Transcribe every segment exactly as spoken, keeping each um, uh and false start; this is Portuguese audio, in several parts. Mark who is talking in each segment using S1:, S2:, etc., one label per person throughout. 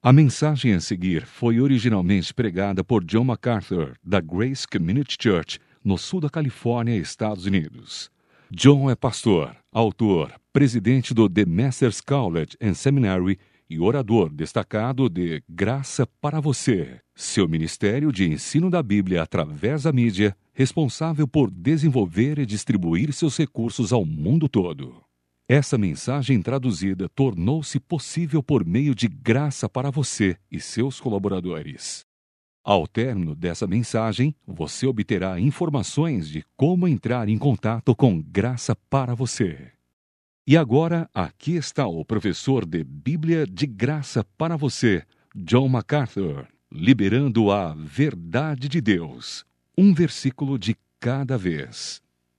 S1: A mensagem a seguir foi originalmente pregada por John MacArthur, da Grace Community Church, no sul da Califórnia, Estados Unidos. John é pastor, autor, presidente do The Masters College and Seminary e orador destacado de Graça para Você, seu ministério de ensino da Bíblia através da mídia, responsável por desenvolver e distribuir seus recursos ao mundo todo. Essa mensagem traduzida tornou-se possível por meio de Graça para Você e seus colaboradores. Ao término dessa mensagem, você obterá informações de como entrar em contato com Graça para Você. E agora, aqui está o professor de Bíblia de Graça para Você, John MacArthur, liberando a verdade de Deus, um versículo de cada vez.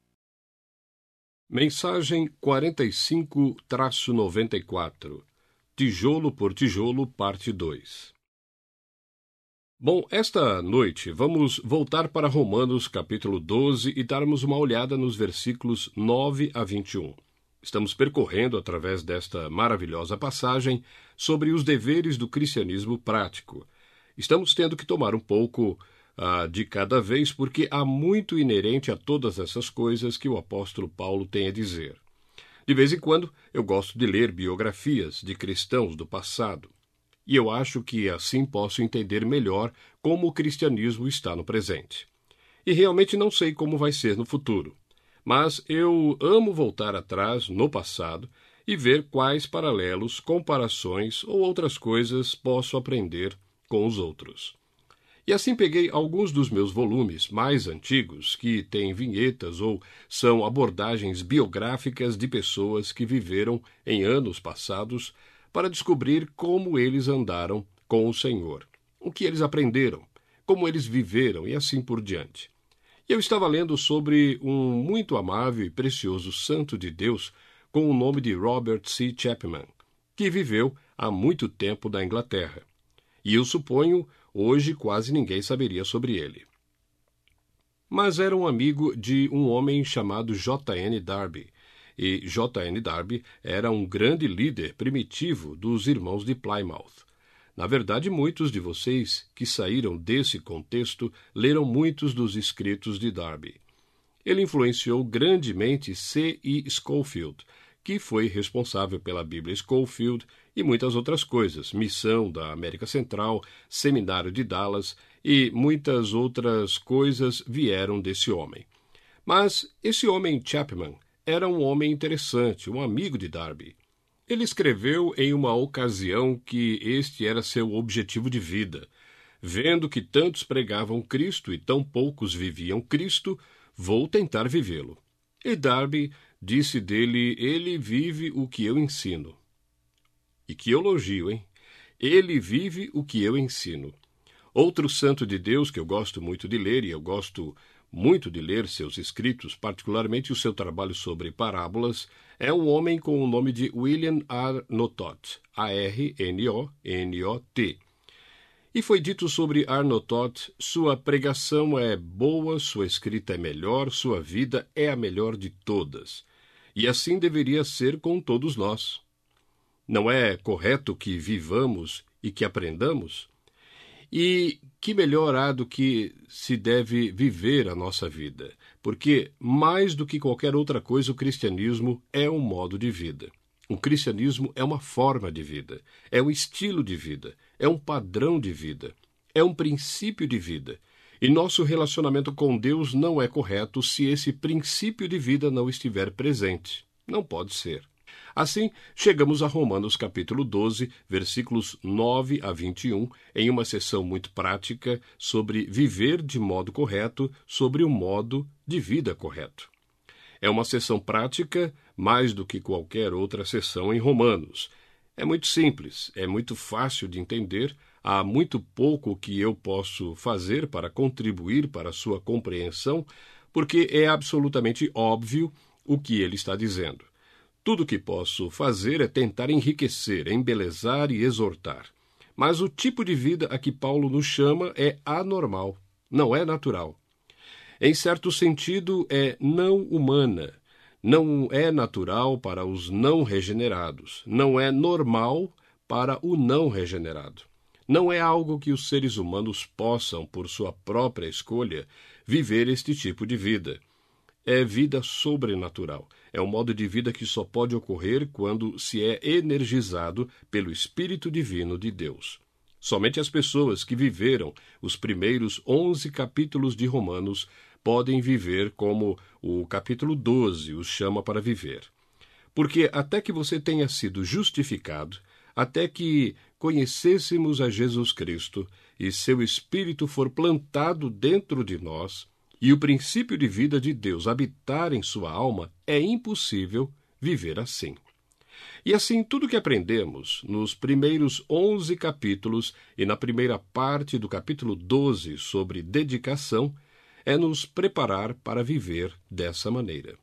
S2: Mensagem quarenta e cinco traço noventa e quatro, Tijolo por Tijolo, parte dois. Bom, esta noite vamos voltar para Romanos capítulo doze e darmos uma olhada nos versículos nove a vinte e um. Estamos percorrendo, através desta maravilhosa passagem, sobre os deveres do cristianismo prático. Estamos tendo que tomar um pouco Uh, de cada vez, porque há muito inerente a todas essas coisas que o apóstolo Paulo tem a dizer. De vez em quando, eu gosto de ler biografias de cristãos do passado, e eu acho que assim posso entender melhor como o cristianismo está no presente. E realmente não sei como vai ser no futuro, mas eu amo voltar atrás, no passado, e ver quais paralelos, comparações ou outras coisas posso aprender com os outros. E assim peguei alguns dos meus volumes mais antigos, que têm vinhetas ou são abordagens biográficas de pessoas que viveram em anos passados, para descobrir como eles andaram com o Senhor, o que eles aprenderam, como eles viveram e assim por diante. E eu estava lendo sobre um muito amável e precioso santo de Deus com o nome de Robert C. Chapman, que viveu há muito tempo na Inglaterra. E eu suponho hoje quase ninguém saberia sobre ele. Mas era um amigo de um homem chamado J N Darby, e J N Darby era um grande líder primitivo dos irmãos de Plymouth. Na verdade, muitos de vocês que saíram desse contexto leram muitos dos escritos de Darby. Ele influenciou grandemente C E Scofield, que foi responsável pela Bíblia Scofield e muitas outras coisas, Missão da América Central, Seminário de Dallas e muitas outras coisas vieram desse homem. Mas esse homem Chapman era um homem interessante, um amigo de Darby. Ele escreveu em uma ocasião que este era seu objetivo de vida. Vendo que tantos pregavam Cristo e tão poucos viviam Cristo, vou tentar vivê-lo. E Darby disse dele, ele vive o que eu ensino. E que elogio, hein? Ele vive o que eu ensino. Outro santo de Deus que eu gosto muito de ler, e eu gosto muito de ler seus escritos, particularmente o seu trabalho sobre parábolas, é um homem com o nome de William Arnott, A R N O N O T. E foi dito sobre Arnott, sua pregação é boa, sua escrita é melhor, sua vida é a melhor de todas. E assim deveria ser com todos nós. Não é correto que vivamos e que aprendamos? E que melhor há do que se deve viver a nossa vida? Porque, mais do que qualquer outra coisa, o cristianismo é um modo de vida. O cristianismo é uma forma de vida, é um estilo de vida, é um padrão de vida, é um princípio de vida. E nosso relacionamento com Deus não é correto se esse princípio de vida não estiver presente. Não pode ser. Assim, chegamos a Romanos capítulo doze, versículos nove a vinte e um, em uma sessão muito prática sobre viver de modo correto, sobre o modo de vida correto. É uma sessão prática mais do que qualquer outra sessão em Romanos. É muito simples, é muito fácil de entender, há muito pouco que eu posso fazer para contribuir para a sua compreensão, porque é absolutamente óbvio o que ele está dizendo. Tudo o que posso fazer é tentar enriquecer, embelezar e exortar. Mas o tipo de vida a que Paulo nos chama é anormal, não é natural. Em certo sentido, é não humana, não é natural para os não regenerados, não é normal para o não regenerado. Não é algo que os seres humanos possam, por sua própria escolha, viver este tipo de vida. É vida sobrenatural. É um modo de vida que só pode ocorrer quando se é energizado pelo Espírito Divino de Deus. Somente as pessoas que viveram os primeiros onze capítulos de Romanos podem viver como o capítulo doze os chama para viver. Porque até que você tenha sido justificado, até que conhecêssemos a Jesus Cristo e seu Espírito for plantado dentro de nós, e o princípio de vida de Deus habitar em sua alma, é impossível viver assim. E assim, tudo que aprendemos nos primeiros onze capítulos e na primeira parte do capítulo doze sobre dedicação é nos preparar para viver dessa maneira.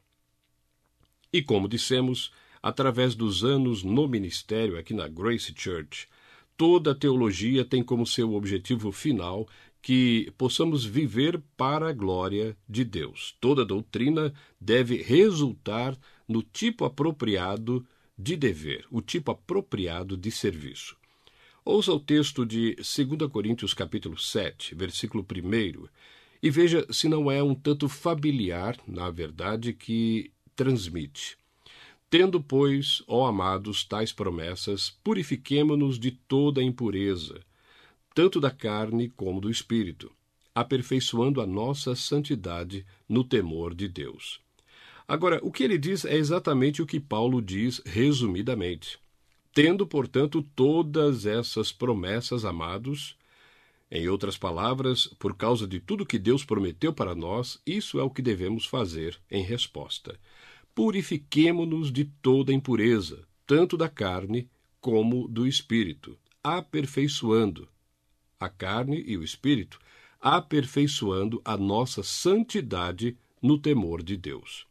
S2: E como dissemos, através dos anos no ministério aqui na Grace Church, toda a teologia tem como seu objetivo final que possamos viver para a glória de Deus. Toda doutrina deve resultar no tipo apropriado de dever, o tipo apropriado de serviço. Ouça o texto de dois Coríntios capítulo sete, versículo um, e veja se não é um tanto familiar, na verdade, que transmite. Tendo, pois, ó amados, tais promessas, purifiquemo-nos de toda a impureza, tanto da carne como do espírito, aperfeiçoando a nossa santidade no temor de Deus. Agora, o que ele diz é exatamente o que Paulo diz resumidamente. Tendo, portanto, todas essas promessas, amados, em outras palavras, por causa de tudo que Deus prometeu para nós, isso é o que devemos fazer em resposta. Purifiquemo-nos de toda impureza, tanto da carne como do espírito, aperfeiçoando a carne e o espírito, aperfeiçoando a nossa santidade no temor de Deus.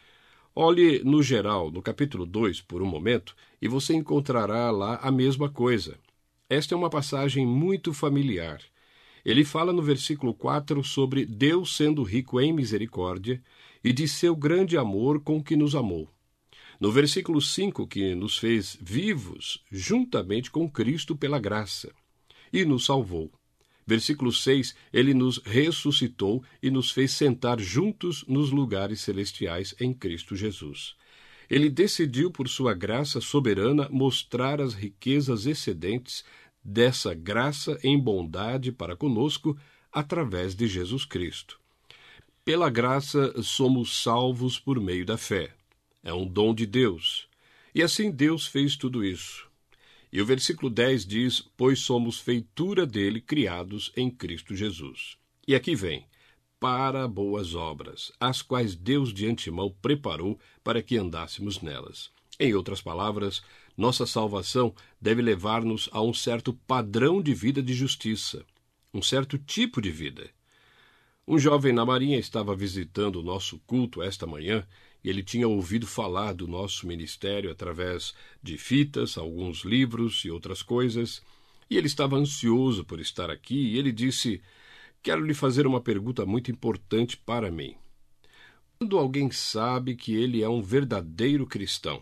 S2: Olhe no geral, no capítulo dois, por um momento, e você encontrará lá a mesma coisa. Esta é uma passagem muito familiar. Ele fala no versículo quatro sobre Deus sendo rico em misericórdia e de seu grande amor com que nos amou. No versículo cinco, que nos fez vivos juntamente com Cristo pela graça e nos salvou. Versículo seis, ele nos ressuscitou e nos fez sentar juntos nos lugares celestiais em Cristo Jesus. Ele decidiu, por sua graça soberana, mostrar as riquezas excedentes dessa graça em bondade para conosco através de Jesus Cristo. Pela graça somos salvos por meio da fé. É um dom de Deus. E assim Deus fez tudo isso. E o versículo dez diz, pois somos feitura dele, criados em Cristo Jesus. E aqui vem, para boas obras, as quais Deus de antemão preparou para que andássemos nelas. Em outras palavras, nossa salvação deve levar-nos a um certo padrão de vida de justiça, um certo tipo de vida. Um jovem na Marinha estava visitando o nosso culto esta manhã e ele tinha ouvido falar do nosso ministério através de fitas, alguns livros e outras coisas, e ele estava ansioso por estar aqui e ele disse, quero lhe fazer uma pergunta muito importante para mim. Quando alguém sabe que ele é um verdadeiro cristão,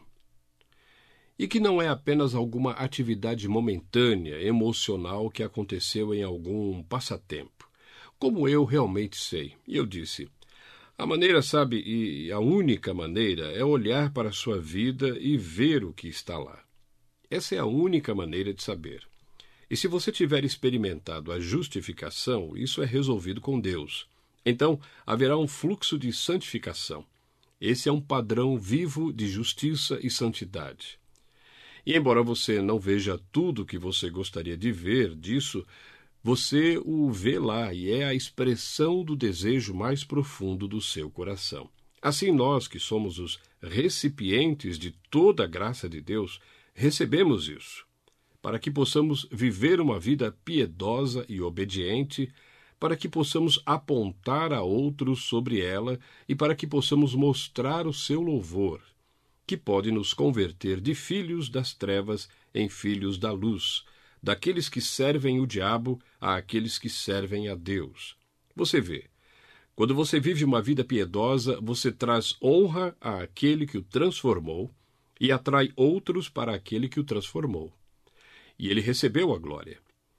S2: e que não é apenas alguma atividade momentânea, emocional que aconteceu em algum passatempo, como eu realmente sei? E eu disse, a maneira, sabe, e a única maneira é olhar para a sua vida e ver o que está lá. Essa é a única maneira de saber. E se você tiver experimentado a justificação, isso é resolvido com Deus. Então, haverá um fluxo de santificação. Esse é um padrão vivo de justiça e santidade. E embora você não veja tudo o que você gostaria de ver disso, você o vê lá e é a expressão do desejo mais profundo do seu coração. Assim nós, que somos os recipientes de toda a graça de Deus, recebemos isso, para que possamos viver uma vida piedosa e obediente, para que possamos apontar a outros sobre ela e para que possamos mostrar o seu louvor, que pode nos converter de filhos das trevas em filhos da luz, daqueles que servem o diabo a aqueles que servem a Deus. Você vê, quando você vive uma vida piedosa, você traz honra àquele que o transformou e atrai outros para aquele que o transformou. E ele recebeu a glória.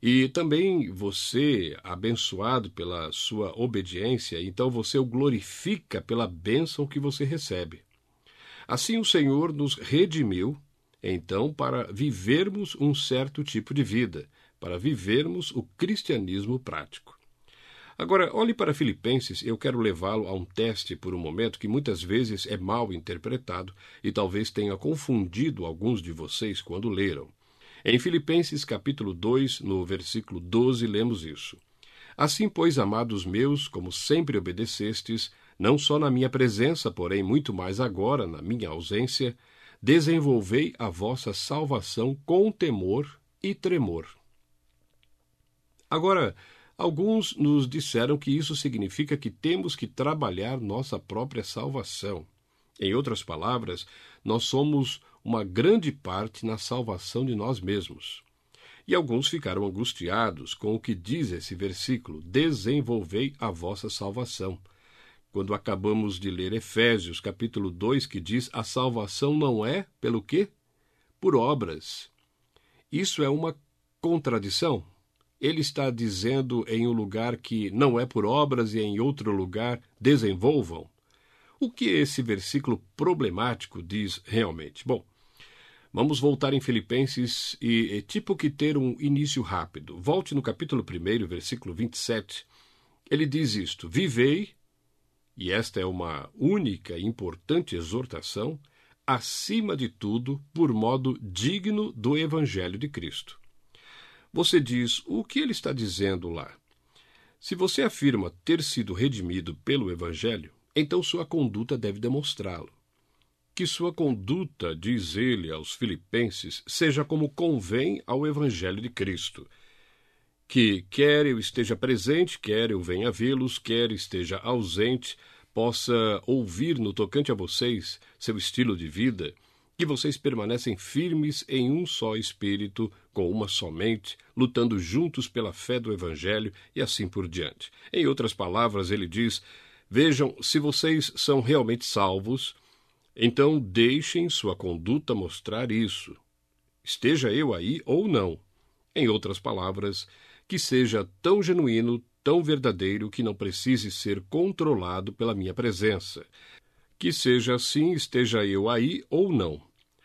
S2: E também você, abençoado pela sua obediência, então você o glorifica pela bênção que você recebe. Assim o Senhor nos redimiu, então, para vivermos um certo tipo de vida, para vivermos o cristianismo prático. Agora, olhe para Filipenses, eu quero levá-lo a um teste por um momento que muitas vezes é mal interpretado e talvez tenha confundido alguns de vocês quando leram. Em Filipenses capítulo dois, no versículo doze, lemos isso. Assim, pois, amados meus, como sempre obedecestes, não só na minha presença, porém muito mais agora, na minha ausência, desenvolvei a vossa salvação com temor e tremor. Agora, alguns nos disseram que isso significa que temos que trabalhar nossa própria salvação. Em outras palavras, nós somos uma grande parte na salvação de nós mesmos. E alguns ficaram angustiados com o que diz esse versículo, desenvolvei a vossa salvação. Quando acabamos de ler Efésios, capítulo dois, que diz, a salvação não é pelo quê? Por obras. Isso é uma contradição. Ele está dizendo em um lugar que não é por obras e em outro lugar desenvolvam. O que esse versículo problemático diz realmente? Bom, vamos voltar em Filipenses e é tipo que ter um início rápido. Volte no capítulo um, versículo vinte e sete. Ele diz isto, vivei, e esta é uma única e importante exortação, acima de tudo, por modo digno do Evangelho de Cristo. Você diz, o que ele está dizendo lá? Se você afirma ter sido redimido pelo Evangelho, então sua conduta deve demonstrá-lo. Que sua conduta, diz ele aos filipenses, seja como convém ao Evangelho de Cristo. Que, quer eu esteja presente, quer eu venha vê-los, quer esteja ausente, possa ouvir no tocante a vocês seu estilo de vida, que vocês permanecem firmes em um só espírito, com uma só mente, lutando juntos pela fé do Evangelho e assim por diante. Em outras palavras, ele diz, vejam, se vocês são realmente salvos, então deixem sua conduta mostrar isso. Esteja eu aí ou não. Em outras palavras, que seja tão genuíno, tão verdadeiro, que não precise ser controlado pela minha presença. Que seja assim, esteja eu aí ou não.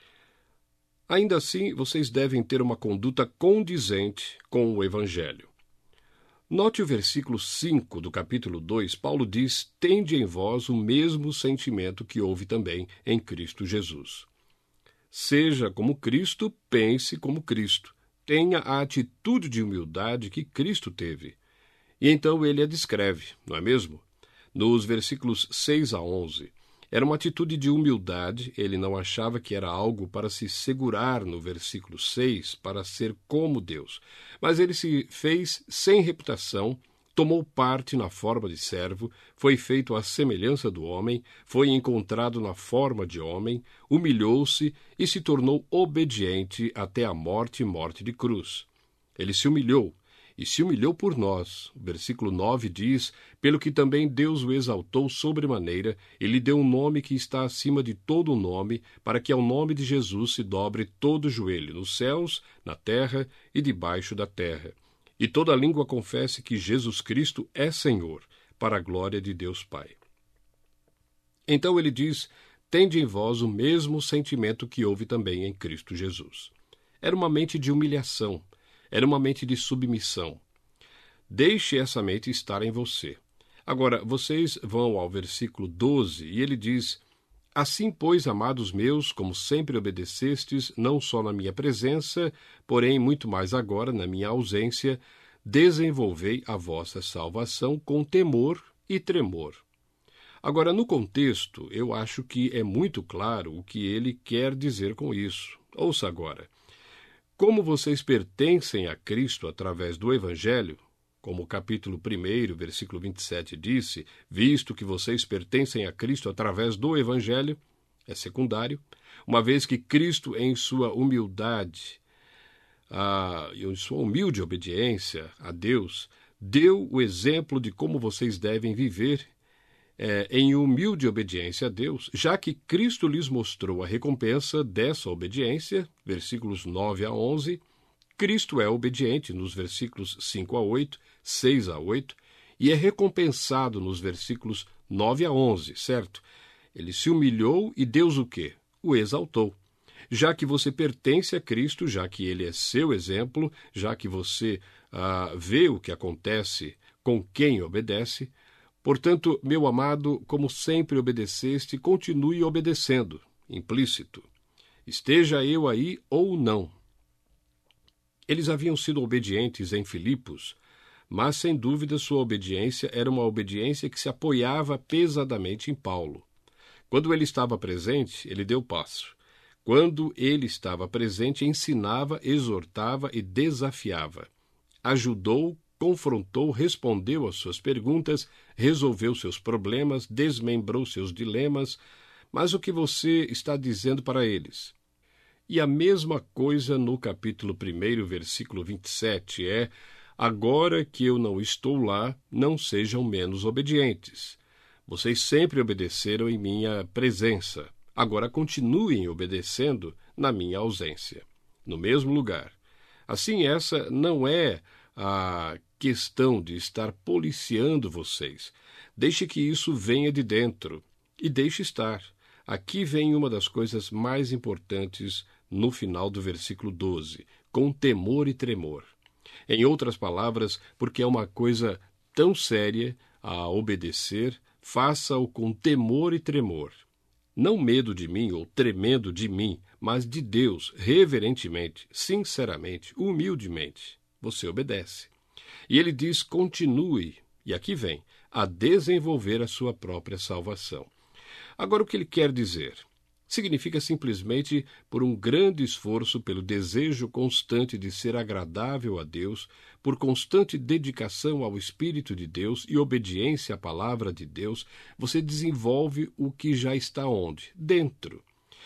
S2: Ainda assim, vocês devem ter uma conduta condizente com o Evangelho. Note o versículo cinco do capítulo dois, Paulo diz, tende em vós o mesmo sentimento que houve também em Cristo Jesus. Seja como Cristo, pense como Cristo. Tenha a atitude de humildade que Cristo teve. E então ele a descreve, não é mesmo? Nos versículos seis a onze. Era uma atitude de humildade, ele não achava que era algo para se segurar no versículo seis, para ser como Deus. Mas ele se fez sem reputação, tomou parte na forma de servo, foi feito à semelhança do homem, foi encontrado na forma de homem, humilhou-se e se tornou obediente até a morte e morte de cruz. Ele se humilhou. E se humilhou por nós. O versículo nove diz, pelo que também Deus o exaltou sobremaneira, e lhe deu um nome que está acima de todo o nome, para que ao nome de Jesus se dobre todo o joelho, nos céus, na terra e debaixo da terra. E toda língua confesse que Jesus Cristo é Senhor, para a glória de Deus Pai. Então ele diz, tende em vós o mesmo sentimento que houve também em Cristo Jesus. Era uma mente de humilhação. Era uma mente de submissão. Deixe essa mente estar em você. Agora, vocês vão ao versículo doze e ele diz, assim, pois, amados meus, como sempre obedecestes, não só na minha presença, porém muito mais agora na minha ausência, desenvolvei a vossa salvação com temor e tremor. Agora, no contexto, eu acho que é muito claro o que ele quer dizer com isso. Ouça agora. Como vocês pertencem a Cristo através do Evangelho, como o capítulo um, versículo vinte e sete disse, visto que vocês pertencem a Cristo através do Evangelho, é secundário, uma vez que Cristo, em sua humildade, a, em sua humilde obediência a Deus, deu o exemplo de como vocês devem viver É, em humilde obediência a Deus, já que Cristo lhes mostrou a recompensa dessa obediência, versículos nove a onze, Cristo é obediente nos versículos cinco a oito, seis a oito, e é recompensado nos versículos nove a onze, certo? Ele se humilhou e Deus o quê? O exaltou. Já que você pertence a Cristo, já que ele é seu exemplo, já que você ah, vê o que acontece com quem obedece, portanto, meu amado, como sempre obedeceste, continue obedecendo, implícito. Esteja eu aí ou não. Eles haviam sido obedientes em Filipos, mas sem dúvida sua obediência era uma obediência que se apoiava pesadamente em Paulo. Quando ele estava presente, ele deu passo. Quando ele estava presente, ensinava, exortava e desafiava. Ajudou, confrontou, respondeu às suas perguntas, resolveu seus problemas, desmembrou seus dilemas. Mas o que você está dizendo para eles? E a mesma coisa no capítulo um, versículo vinte e sete, é: agora que eu não estou lá, não sejam menos obedientes. Vocês sempre obedeceram em minha presença. Agora continuem obedecendo na minha ausência, no mesmo lugar. Assim, essa não é a questão de estar policiando vocês. Deixe que isso venha de dentro e deixe estar. Aqui vem uma das coisas mais importantes no final do versículo doze, com temor e tremor. Em outras palavras, porque é uma coisa tão séria a obedecer, faça-o com temor e tremor. Não medo de mim ou tremendo de mim, mas de Deus, reverentemente, sinceramente, humildemente. Você obedece. E ele diz: continue, e aqui vem, a desenvolver a sua própria salvação. Agora, o que ele quer dizer? Significa simplesmente por um grande esforço, pelo desejo constante de ser agradável a Deus, por constante dedicação ao Espírito de Deus e obediência à palavra de Deus, você desenvolve o que já está onde? Dentro.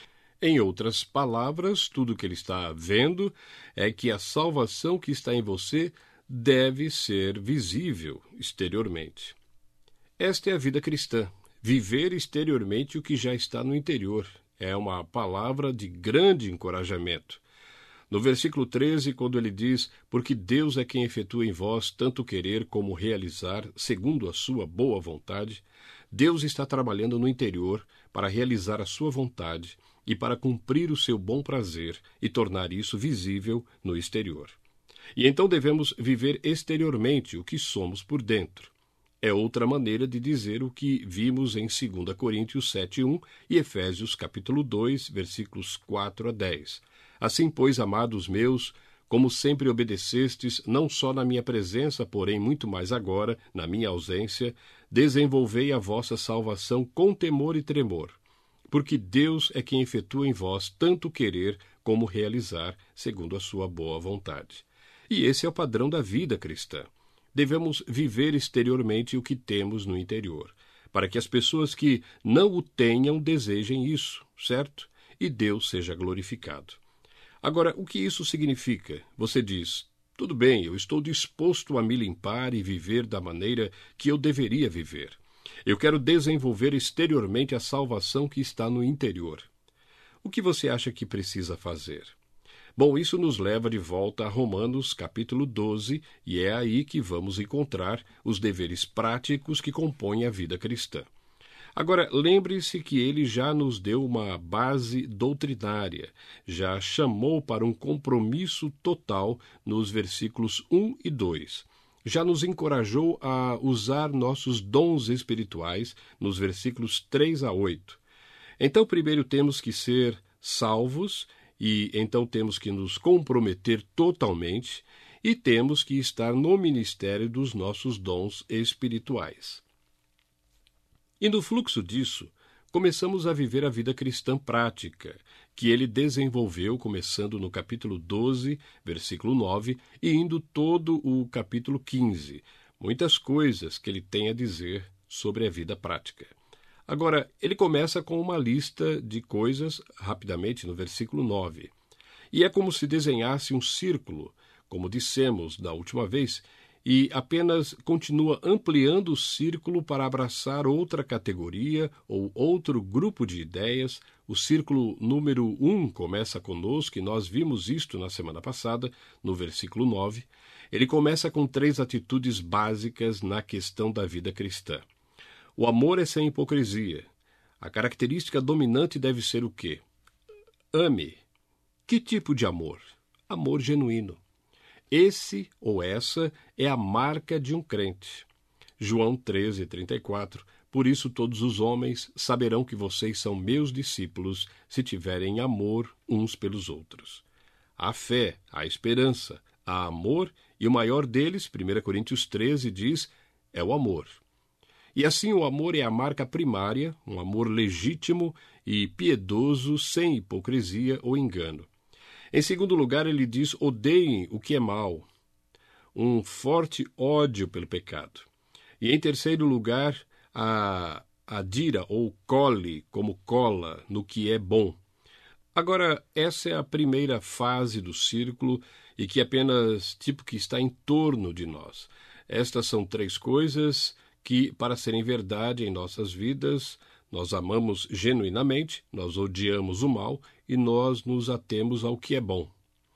S2: Em outras palavras, tudo o que ele está vendo é que a salvação que está em você deve ser visível exteriormente. Esta é a vida cristã. Viver exteriormente o que já está no interior. É uma palavra de grande encorajamento. No versículo treze, quando ele diz: porque Deus é quem efetua em vós tanto querer como realizar, segundo a sua boa vontade, Deus está trabalhando no interior para realizar a sua vontade e para cumprir o seu bom prazer e tornar isso visível no exterior. E então devemos viver exteriormente o que somos por dentro. É outra maneira de dizer o que vimos em dois Coríntios sete, um e Efésios capítulo dois, versículos quatro a dez. Assim, pois, amados meus, como sempre obedecestes, não só na minha presença, porém muito mais agora, na minha ausência, desenvolvei a vossa salvação com temor e tremor, porque Deus é quem efetua em vós tanto querer como realizar, segundo a sua boa vontade. E esse é o padrão da vida cristã. Devemos viver exteriormente o que temos no interior, para que as pessoas que não o tenham desejem isso, certo? E Deus seja glorificado. Agora, o que isso significa? Você diz: tudo bem, eu estou disposto a me limpar e viver da maneira que eu deveria viver. Eu quero desenvolver exteriormente a salvação que está no interior. O que você acha que precisa fazer? Bom, isso nos leva de volta a Romanos capítulo doze, e é aí que vamos encontrar os deveres práticos que compõem a vida cristã. Agora, lembre-se que ele já nos deu uma base doutrinária, já chamou para um compromisso total nos versículos um e dois. Já nos encorajou a usar nossos dons espirituais nos versículos três a oito. Então, primeiro temos que ser salvos, e então temos que nos comprometer totalmente e temos que estar no ministério dos nossos dons espirituais. E no fluxo disso, começamos a viver a vida cristã prática, que ele desenvolveu começando no capítulo doze, versículo nove, e indo todo o capítulo quinze. Muitas coisas que ele tem a dizer sobre a vida prática. Agora, ele começa com uma lista de coisas, rapidamente, no versículo nove. E é como se desenhasse um círculo, como dissemos da última vez, e apenas continua ampliando o círculo para abraçar outra categoria ou outro grupo de ideias. O círculo número um começa conosco, e nós vimos isto na semana passada, no versículo nove. Ele começa com três atitudes básicas na questão da vida cristã. O amor é sem hipocrisia. A característica dominante deve ser o quê? Ame. Que tipo de amor? Amor genuíno. Esse ou essa é a marca de um crente. João treze, trinta e quatro. Por isso todos os homens saberão que vocês são meus discípulos, se tiverem amor uns pelos outros. Há fé, há esperança, há amor, e o maior deles, primeira Coríntios treze, diz, é o amor. E assim o amor é a marca primária, um amor legítimo e piedoso, sem hipocrisia ou engano. Em segundo lugar, ele diz, odeiem o que é mal, um forte ódio pelo pecado. E em terceiro lugar, a adira ou cole como cola no que é bom. Agora, essa é a primeira fase do círculo e que apenas tipo que está em torno de nós. Estas são três coisas que, para serem verdade em nossas vidas, nós amamos genuinamente, nós odiamos o mal e nós nos atemos ao que é bom.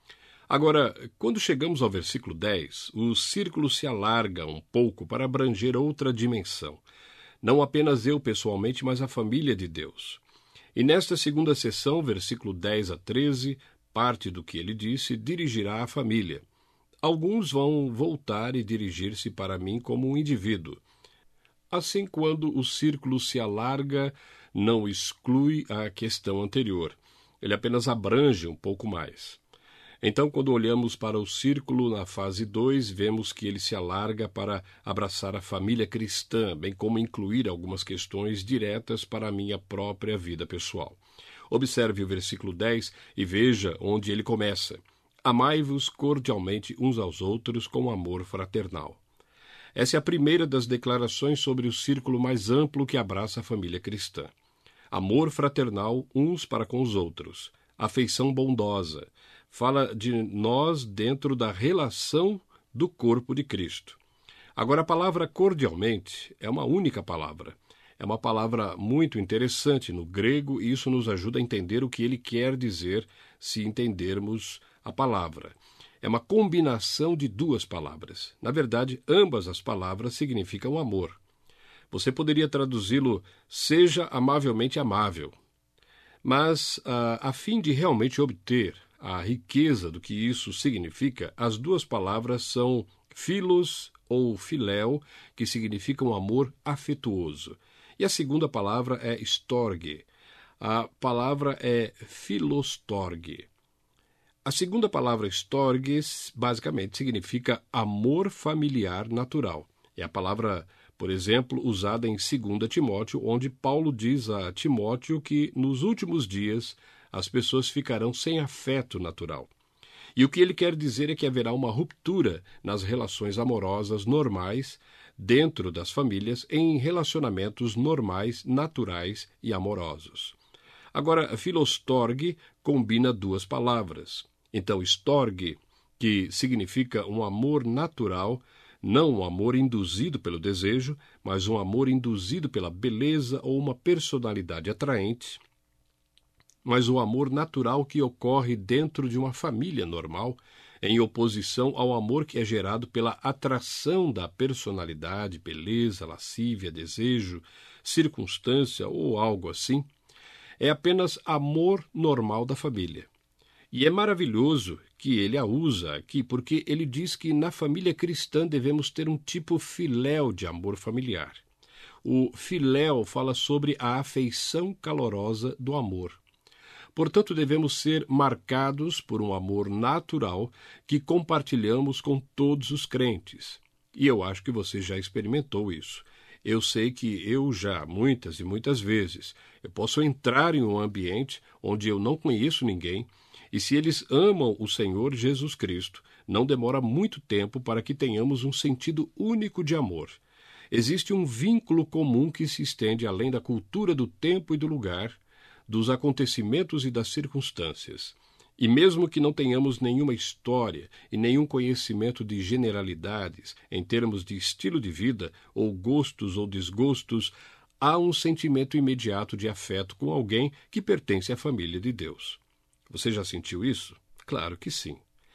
S2: Agora, quando chegamos ao versículo dez, o círculo se alarga um pouco para abranger outra dimensão. Não apenas eu pessoalmente, mas a família de Deus. E nesta segunda sessão, versículo dez a treze, parte do que ele disse dirigirá à família. Alguns vão voltar e dirigir-se para mim como um indivíduo. Assim, quando o círculo se alarga, não exclui a questão anterior. Ele apenas abrange um pouco mais. Então, quando olhamos para o círculo na fase dois, vemos que ele se alarga para abraçar a família cristã, bem como incluir algumas questões diretas para a minha própria vida pessoal. Observe o versículo dez e veja onde ele começa. Amai-vos cordialmente uns aos outros com amor fraternal. Essa é a primeira das declarações sobre o círculo mais amplo que abraça a família cristã. Amor fraternal uns para com os outros. Afeição bondosa. Fala de nós dentro da relação do corpo de Cristo. Agora, a palavra cordialmente é uma única palavra. É uma palavra muito interessante no grego e isso nos ajuda a entender o que ele quer dizer se entendermos a palavra. É uma combinação de duas palavras. Na verdade, ambas as palavras significam amor. Você poderia traduzi-lo, seja amavelmente amável. Mas, a, a fim de realmente obter a riqueza do que isso significa, as duas palavras são philos ou philéu, que significam amor afetuoso. E a segunda palavra é storge. A palavra é philostorge. A segunda palavra storges basicamente significa amor familiar natural. É a palavra, por exemplo, usada em dois Timóteo, onde Paulo diz a Timóteo que nos últimos dias as pessoas ficarão sem afeto natural. E o que ele quer dizer é que haverá uma ruptura nas relações amorosas normais dentro das famílias em relacionamentos normais, naturais e amorosos. Agora, philostorge combina duas palavras. Então, storge, que significa um amor natural, não um amor induzido pelo desejo, mas um amor induzido pela beleza ou uma personalidade atraente, mas o amor natural que ocorre dentro de uma família normal, em oposição ao amor que é gerado pela atração da personalidade, beleza, lascívia, desejo, circunstância ou algo assim, é apenas amor normal da família. E é maravilhoso que ele a usa aqui, porque ele diz que na família cristã devemos ter um tipo filéu de amor familiar. O filéu fala sobre a afeição calorosa do amor. Portanto, devemos ser marcados por um amor natural que compartilhamos com todos os crentes. E eu acho que você já experimentou isso. Eu sei que eu já, muitas e muitas vezes, eu posso entrar em um ambiente onde eu não conheço ninguém, e se eles amam o Senhor Jesus Cristo, não demora muito tempo para que tenhamos um sentido único de amor. Existe um vínculo comum que se estende além da cultura do tempo e do lugar, dos acontecimentos e das circunstâncias. E mesmo que não tenhamos nenhuma história e nenhum conhecimento de generalidades em termos de estilo de vida, ou gostos ou desgostos, há um sentimento imediato de afeto com alguém que pertence à família de Deus. Você já sentiu isso? Claro que sim.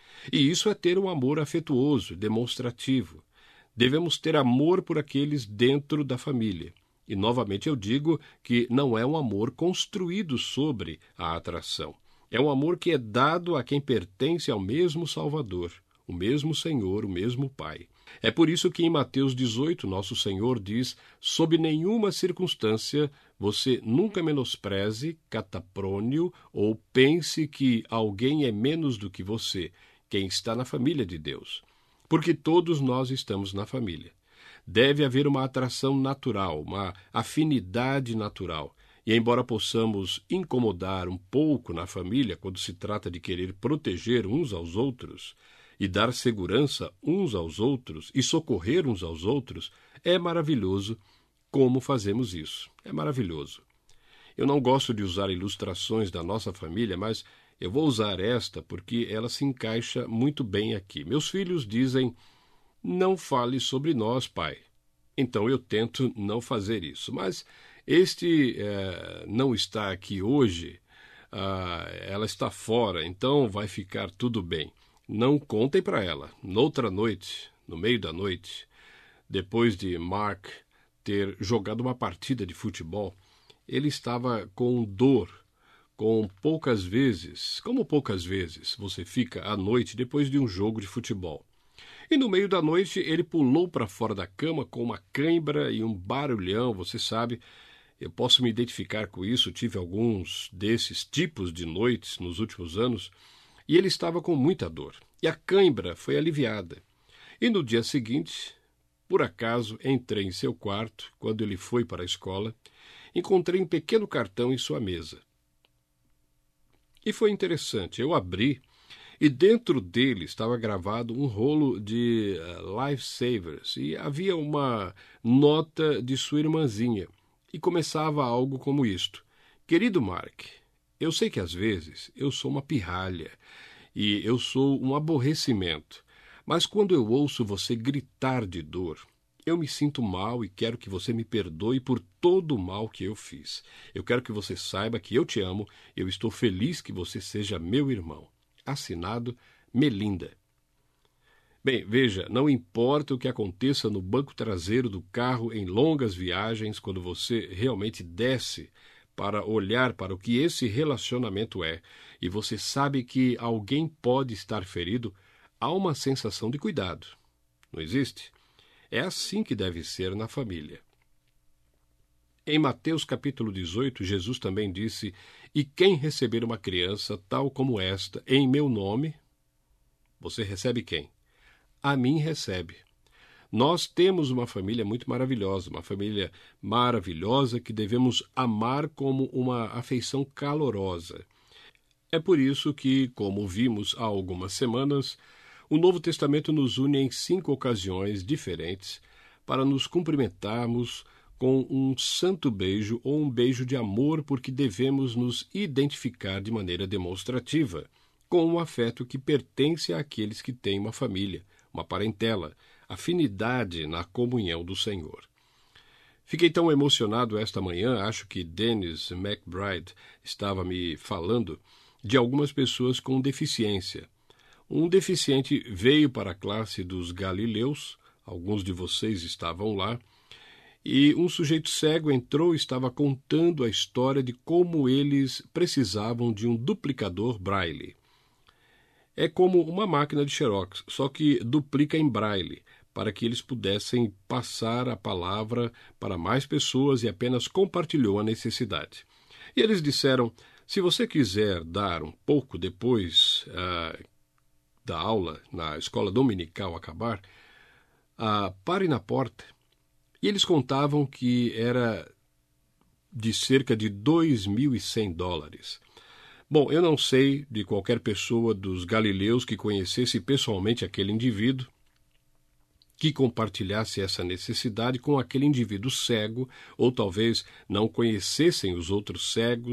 S2: E isso é ter um amor afetuoso, demonstrativo. Devemos ter amor por aqueles dentro da família. E, novamente, eu digo que não é um amor construído sobre a atração. É um amor que é dado a quem pertence ao mesmo Salvador, o mesmo Senhor, o mesmo Pai. É por isso que em Mateus dezoito, nosso Senhor diz: sob nenhuma circunstância você nunca menospreze, cataprônio ou pense que alguém é menos do que você, quem está na família de Deus. Porque todos nós estamos na família. Deve haver uma atração natural, uma afinidade natural. E embora possamos incomodar um pouco na família quando se trata de querer proteger uns aos outros e dar segurança uns aos outros e socorrer uns aos outros, é maravilhoso como fazemos isso. É maravilhoso. Eu não gosto de usar ilustrações da nossa família, mas eu vou usar esta porque ela se encaixa muito bem aqui. Meus filhos dizem: não fale sobre nós, pai. Então eu tento não fazer isso. Mas este eh, não está aqui hoje, ah, ela está fora, então vai ficar tudo bem. Não contem para ela. Noutra noite, no meio da noite, depois de Mark ter jogado uma partida de futebol, ele estava com dor, com poucas vezes, como poucas vezes você fica à noite depois de um jogo de futebol. E no meio da noite ele pulou para fora da cama com uma cãibra e um barulhão, você sabe. Eu posso me identificar com isso, tive alguns desses tipos de noites nos últimos anos, e ele estava com muita dor. E a cãibra foi aliviada. E no dia seguinte, por acaso, entrei em seu quarto, quando ele foi para a escola, encontrei um pequeno cartão em sua mesa. E foi interessante, eu abri, e dentro dele estava gravado um rolo de uh, Lifesavers, e havia uma nota de sua irmãzinha. E começava algo como isto: querido Mark, eu sei que às vezes eu sou uma pirralha e eu sou um aborrecimento, mas quando eu ouço você gritar de dor, eu me sinto mal e quero que você me perdoe por todo o mal que eu fiz. Eu quero que você saiba que eu te amo e eu estou feliz que você seja meu irmão. Assinado, Melinda. Bem, veja, não importa o que aconteça no banco traseiro do carro em longas viagens, quando você realmente desce para olhar para o que esse relacionamento é, e você sabe que alguém pode estar ferido, há uma sensação de cuidado. Não existe? É assim que deve ser na família. Em Mateus capítulo dezoito, Jesus também disse: e quem receber uma criança tal como esta em meu nome, você recebe quem? A mim recebe. Nós temos uma família muito maravilhosa, uma família maravilhosa que devemos amar como uma afeição calorosa. É por isso que, como vimos há algumas semanas, o Novo Testamento nos une em cinco ocasiões diferentes para nos cumprimentarmos com um santo beijo ou um beijo de amor, porque devemos nos identificar de maneira demonstrativa com um afeto que pertence àqueles que têm uma família, uma parentela, afinidade na comunhão do Senhor. Fiquei tão emocionado esta manhã, acho que Dennis McBride estava me falando de algumas pessoas com deficiência. Um deficiente veio para a classe dos Galileus, alguns de vocês estavam lá, e um sujeito cego entrou e estava contando a história de como eles precisavam de um duplicador Braille. É como uma máquina de Xerox, só que duplica em Braille, para que eles pudessem passar a palavra para mais pessoas, e apenas compartilhou a necessidade. E eles disseram: se você quiser dar um pouco depois uh, da aula, na escola dominical acabar, uh, pare na porta. E eles contavam que era de cerca de dois mil e cem dólares. Bom, eu não sei de qualquer pessoa dos Galileus que conhecesse pessoalmente aquele indivíduo, que compartilhasse essa necessidade com aquele indivíduo cego, ou talvez não conhecessem os outros cegos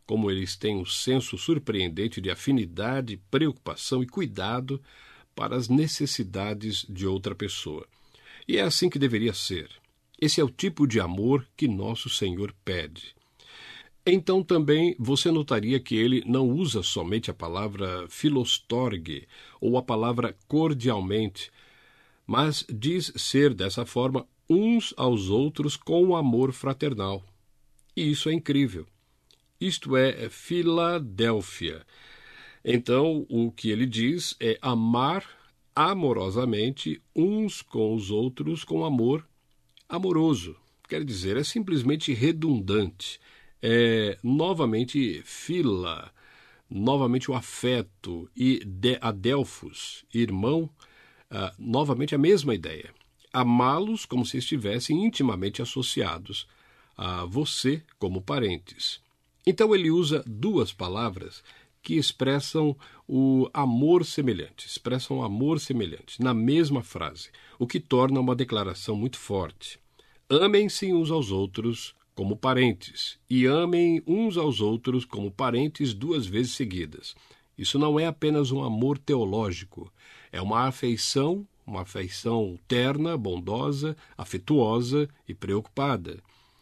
S2: como eles têm um senso surpreendente de afinidade, preocupação e cuidado para as necessidades de outra pessoa. E é assim que deveria ser. Esse é o tipo de amor que nosso Senhor pede. Então também você notaria que ele não usa somente a palavra philostorge ou a palavra cordialmente, mas diz ser dessa forma uns aos outros com amor fraternal. E isso é incrível. Isto é Filadélfia. Então, o que ele diz é amar amorosamente uns com os outros com amor amoroso. Quer dizer, é simplesmente redundante. É novamente fila, novamente o afeto, e de, adelphos, irmão, ah, novamente a mesma ideia. Amá-los como se estivessem intimamente associados a você como parentes. Então ele usa duas palavras que expressam o amor semelhante, expressam o amor semelhante, na mesma frase, o que torna uma declaração muito forte. Amem-se uns aos outros como parentes, e amem uns aos outros como parentes duas vezes seguidas. Isso não é apenas um amor teológico, é uma afeição, uma afeição terna, bondosa, afetuosa e preocupada.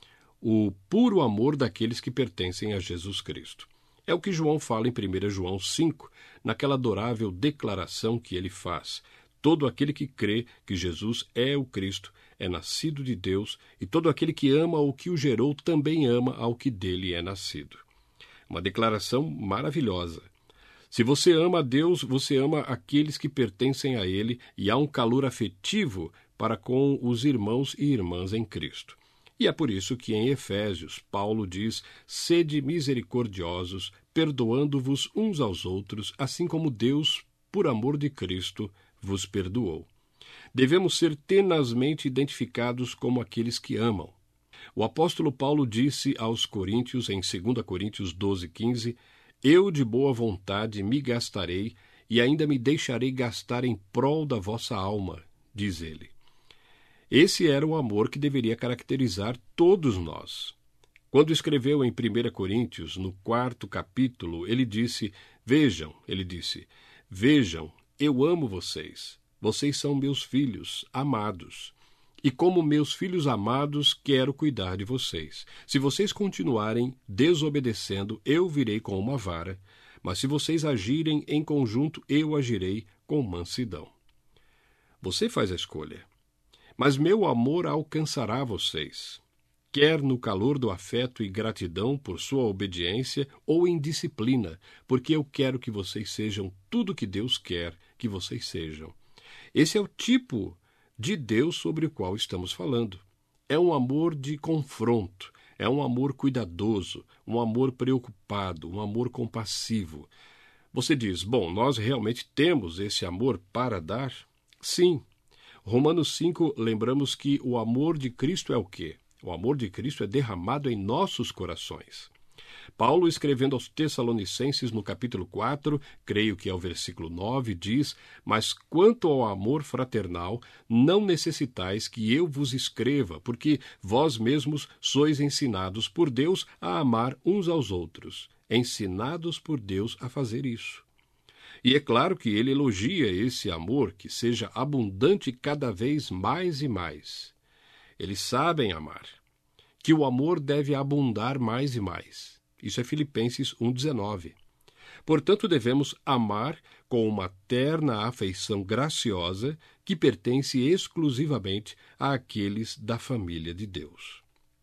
S2: O puro amor daqueles que pertencem a Jesus Cristo. É o que João fala em primeira João cinco, naquela adorável declaração que ele faz. Todo aquele que crê que Jesus é o Cristo é nascido de Deus, e todo aquele que ama o que o gerou também ama ao que dele é nascido. Uma declaração maravilhosa. Se você ama a Deus, você ama aqueles que pertencem a ele, e há um calor afetivo para com os irmãos e irmãs em Cristo. E é por isso que em Efésios, Paulo diz, sede misericordiosos, perdoando-vos uns aos outros, assim como Deus, por amor de Cristo, vos perdoou. Devemos ser tenazmente identificados como aqueles que amam. O apóstolo Paulo disse aos Coríntios, em dois Coríntios doze, quinze, eu de boa vontade me gastarei e ainda me deixarei gastar em prol da vossa alma, diz ele. Esse era o amor que deveria caracterizar todos nós. Quando escreveu em primeira Coríntios, no quarto capítulo, ele disse, vejam, ele disse, vejam, eu amo vocês, vocês são meus filhos amados, e como meus filhos amados, quero cuidar de vocês. Se vocês continuarem desobedecendo, eu virei com uma vara, mas se vocês agirem em conjunto, eu agirei com mansidão. Você faz a escolha. Mas meu amor alcançará vocês, quer no calor do afeto e gratidão por sua obediência ou em disciplina, porque eu quero que vocês sejam tudo que Deus quer que vocês sejam. Esse é o tipo de Deus sobre o qual estamos falando. É um amor de confronto, é um amor cuidadoso, um amor preocupado, um amor compassivo. Você diz, bom, nós realmente temos esse amor para dar? Sim. Romanos cinco, lembramos que o amor de Cristo é o quê? O amor de Cristo é derramado em nossos corações. Paulo, escrevendo aos Tessalonicenses, no capítulo quatro, creio que é o versículo nove, diz, mas quanto ao amor fraternal, não necessitais que eu vos escreva, porque vós mesmos sois ensinados por Deus a amar uns aos outros, ensinados por Deus a fazer isso. E é claro que ele elogia esse amor que seja abundante cada vez mais e mais. Eles sabem amar, que o amor deve abundar mais e mais. Isso é Filipenses um, dezenove. Portanto, devemos amar com uma terna afeição graciosa que pertence exclusivamente àqueles da família de Deus.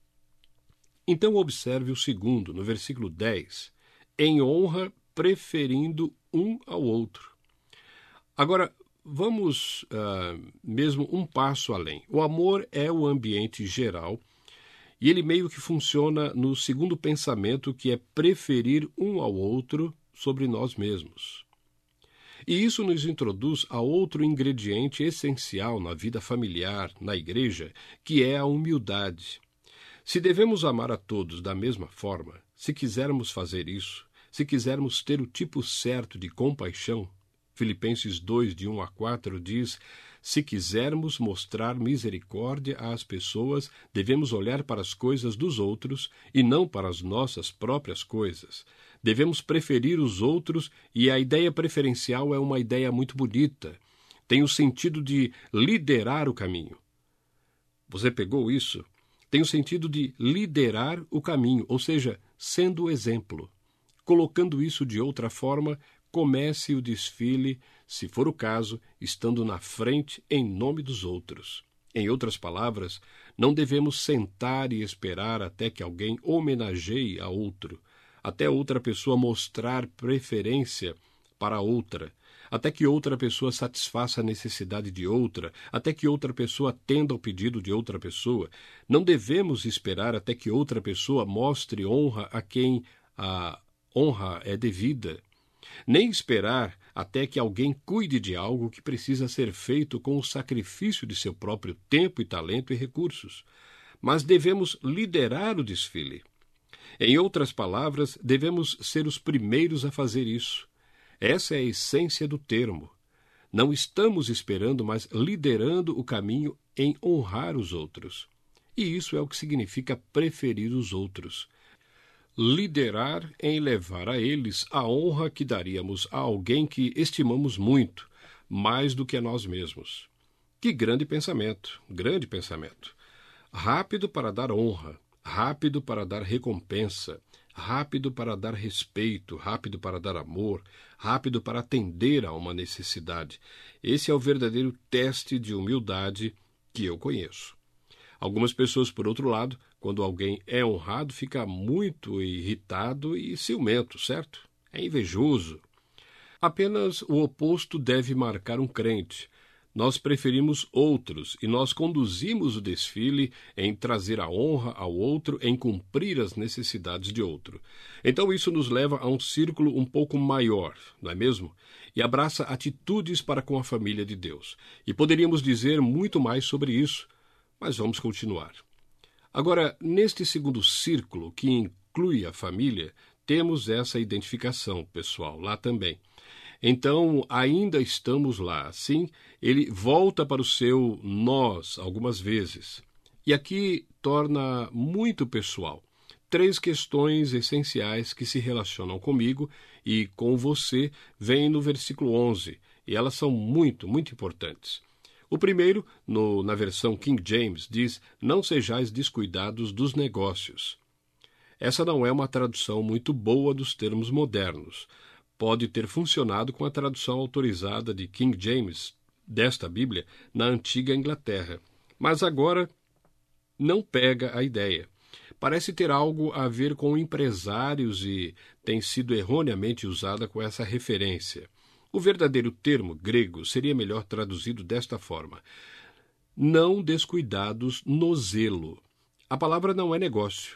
S2: Então, observe o segundo, no versículo dez. Em honra, preferindo um ao outro. Agora, vamos uh, mesmo um passo além. O amor é o ambiente geral e ele meio que funciona no segundo pensamento, que é preferir um ao outro sobre nós mesmos. E isso nos introduz a outro ingrediente essencial na vida familiar, na igreja, que é a humildade. Se devemos amar a todos da mesma forma, se quisermos fazer isso, se quisermos ter o tipo certo de compaixão, Filipenses dois, de um a quatro, diz: se quisermos mostrar misericórdia às pessoas, devemos olhar para as coisas dos outros e não para as nossas próprias coisas. Devemos preferir os outros, e a ideia preferencial é uma ideia muito bonita. Tem o sentido de liderar o caminho. Você pegou isso? Tem o sentido de liderar o caminho, ou seja, sendo o exemplo. Colocando isso de outra forma, comece o desfile, se for o caso, estando na frente em nome dos outros. Em outras palavras, não devemos sentar e esperar até que alguém homenageie a outro, até outra pessoa mostrar preferência para outra, até que outra pessoa satisfaça a necessidade de outra, até que outra pessoa atenda ao pedido de outra pessoa. Não devemos esperar até que outra pessoa mostre honra a quem a honra é devida. Nem esperar até que alguém cuide de algo que precisa ser feito com o sacrifício de seu próprio tempo e talento e recursos. Mas devemos liderar o desfile. Em outras palavras, devemos ser os primeiros a fazer isso. Essa é a essência do termo. Não estamos esperando, mas liderando o caminho em honrar os outros. E isso é o que significa preferir os outros. Liderar em levar a eles a honra que daríamos a alguém que estimamos muito, mais do que a nós mesmos. Que grande pensamento, grande pensamento. Rápido para dar honra, rápido para dar recompensa, rápido para dar respeito, rápido para dar amor, rápido para atender a uma necessidade. Esse é o verdadeiro teste de humildade que eu conheço. Algumas pessoas, por outro lado, quando alguém é honrado, fica muito irritado e ciumento, certo? É invejoso. Apenas o oposto deve marcar um crente. Nós preferimos outros e nós conduzimos o desfile em trazer a honra ao outro, em cumprir as necessidades de outro. Então isso nos leva a um círculo um pouco maior, não é mesmo? E abraça atitudes para com a família de Deus. E poderíamos dizer muito mais sobre isso, mas vamos continuar. Agora, neste segundo círculo, que inclui a família, temos essa identificação pessoal lá também. Então, ainda estamos lá. Sim, ele volta para o seu nós algumas vezes. E aqui torna muito pessoal. Três questões essenciais que se relacionam comigo e com você vêm no versículo onze, e elas são muito, muito importantes. O primeiro, no, na versão King James, diz: não sejais descuidados dos negócios. Essa não é uma tradução muito boa dos termos modernos. Pode ter funcionado com a tradução autorizada de King James desta Bíblia na antiga Inglaterra. Mas agora não pega a ideia. Parece ter algo a ver com empresários e tem sido erroneamente usada com essa referência. O verdadeiro termo grego seria melhor traduzido desta forma: não descuidados no zelo. A palavra não é negócio.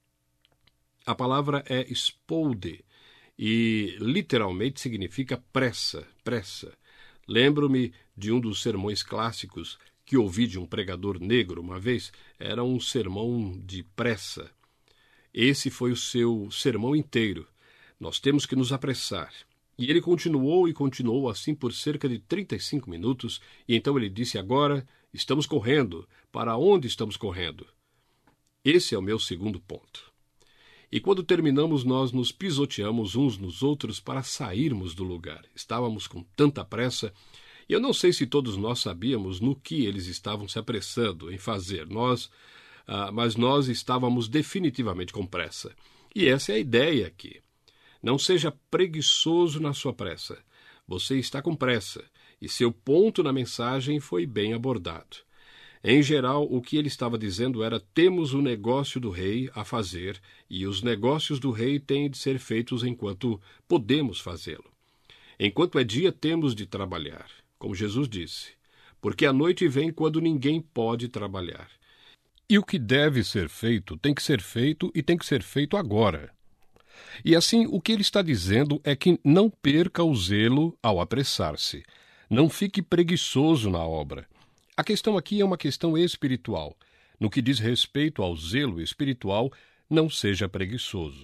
S2: A palavra é spoude e literalmente significa pressa, pressa. Lembro-me de um dos sermões clássicos que ouvi de um pregador negro uma vez. Era um sermão de pressa. Esse foi o seu sermão inteiro. Nós temos que nos apressar. E ele continuou e continuou assim por cerca de trinta e cinco minutos, e então ele disse: agora estamos correndo. Para onde estamos correndo? Esse é o meu segundo ponto. E quando terminamos, nós nos pisoteamos uns nos outros para sairmos do lugar. Estávamos com tanta pressa, e eu não sei se todos nós sabíamos no que eles estavam se apressando em fazer, nós, ah, mas nós estávamos definitivamente com pressa. E essa é a ideia aqui. Não seja preguiçoso na sua pressa. Você está com pressa, e seu ponto na mensagem foi bem abordado. Em geral, o que ele estava dizendo era: temos o negócio do rei a fazer, e os negócios do rei têm de ser feitos enquanto podemos fazê-lo. Enquanto é dia, temos de trabalhar, como Jesus disse, porque a noite vem quando ninguém pode trabalhar. E o que deve ser feito tem que ser feito e tem que ser feito agora. E assim, o que ele está dizendo é que não perca o zelo ao apressar-se. Não fique preguiçoso na obra. A questão aqui é uma questão espiritual. No que diz respeito ao zelo espiritual, não seja preguiçoso.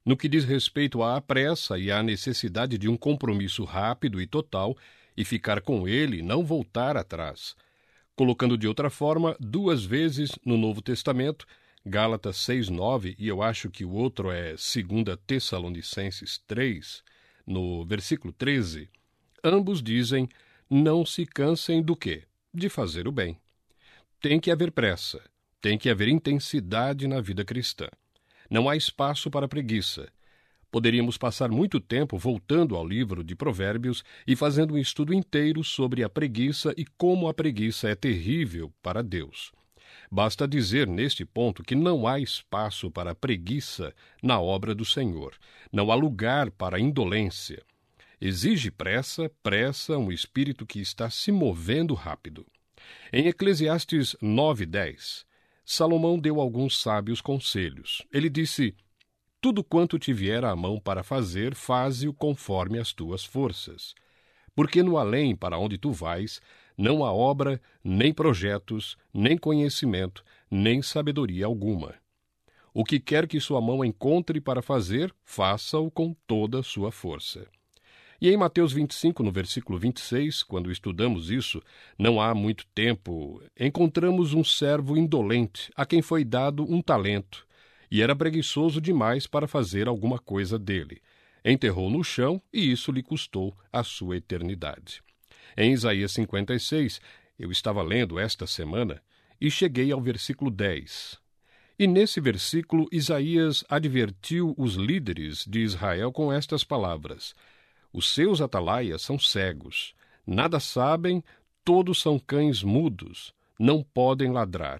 S2: no que diz respeito à pressa e à necessidade de um compromisso rápido e total e ficar com ele e não voltar atrás. Colocando de outra forma, duas vezes no Novo Testamento, Gálatas seis, nove, e eu acho que o outro é dois Tessalonicenses três, no versículo treze, ambos dizem, não se cansem do quê? De fazer o bem. Tem que haver pressa, tem que haver intensidade na vida cristã. Não há espaço para preguiça. Poderíamos passar muito tempo voltando ao livro de Provérbios e fazendo um estudo inteiro sobre a preguiça e como a preguiça é terrível para Deus. Basta dizer neste ponto que não há espaço para preguiça na obra do Senhor. Não há lugar para indolência. Exige pressa, pressa, um espírito que está se movendo rápido. Em Eclesiastes nove, dez, Salomão deu alguns sábios conselhos. Ele disse, tudo quanto te vier à mão para fazer, faze-o conforme as tuas forças. Porque no além para onde tu vais, não há obra, nem projetos, nem conhecimento, nem sabedoria alguma. O que quer que sua mão encontre para fazer, faça-o com toda a sua força. E em Mateus vinte e cinco, no versículo vinte e seis, quando estudamos isso, não há muito tempo, encontramos um servo indolente, a quem foi dado um talento, e era preguiçoso demais para fazer alguma coisa dele. Enterrou no chão, e isso lhe custou a sua eternidade. Em Isaías cinquenta e seis, eu estava lendo esta semana, e cheguei ao versículo dez. E nesse versículo, Isaías advertiu os líderes de Israel com estas palavras, os seus atalaias são cegos, nada sabem, todos são cães mudos, não podem ladrar.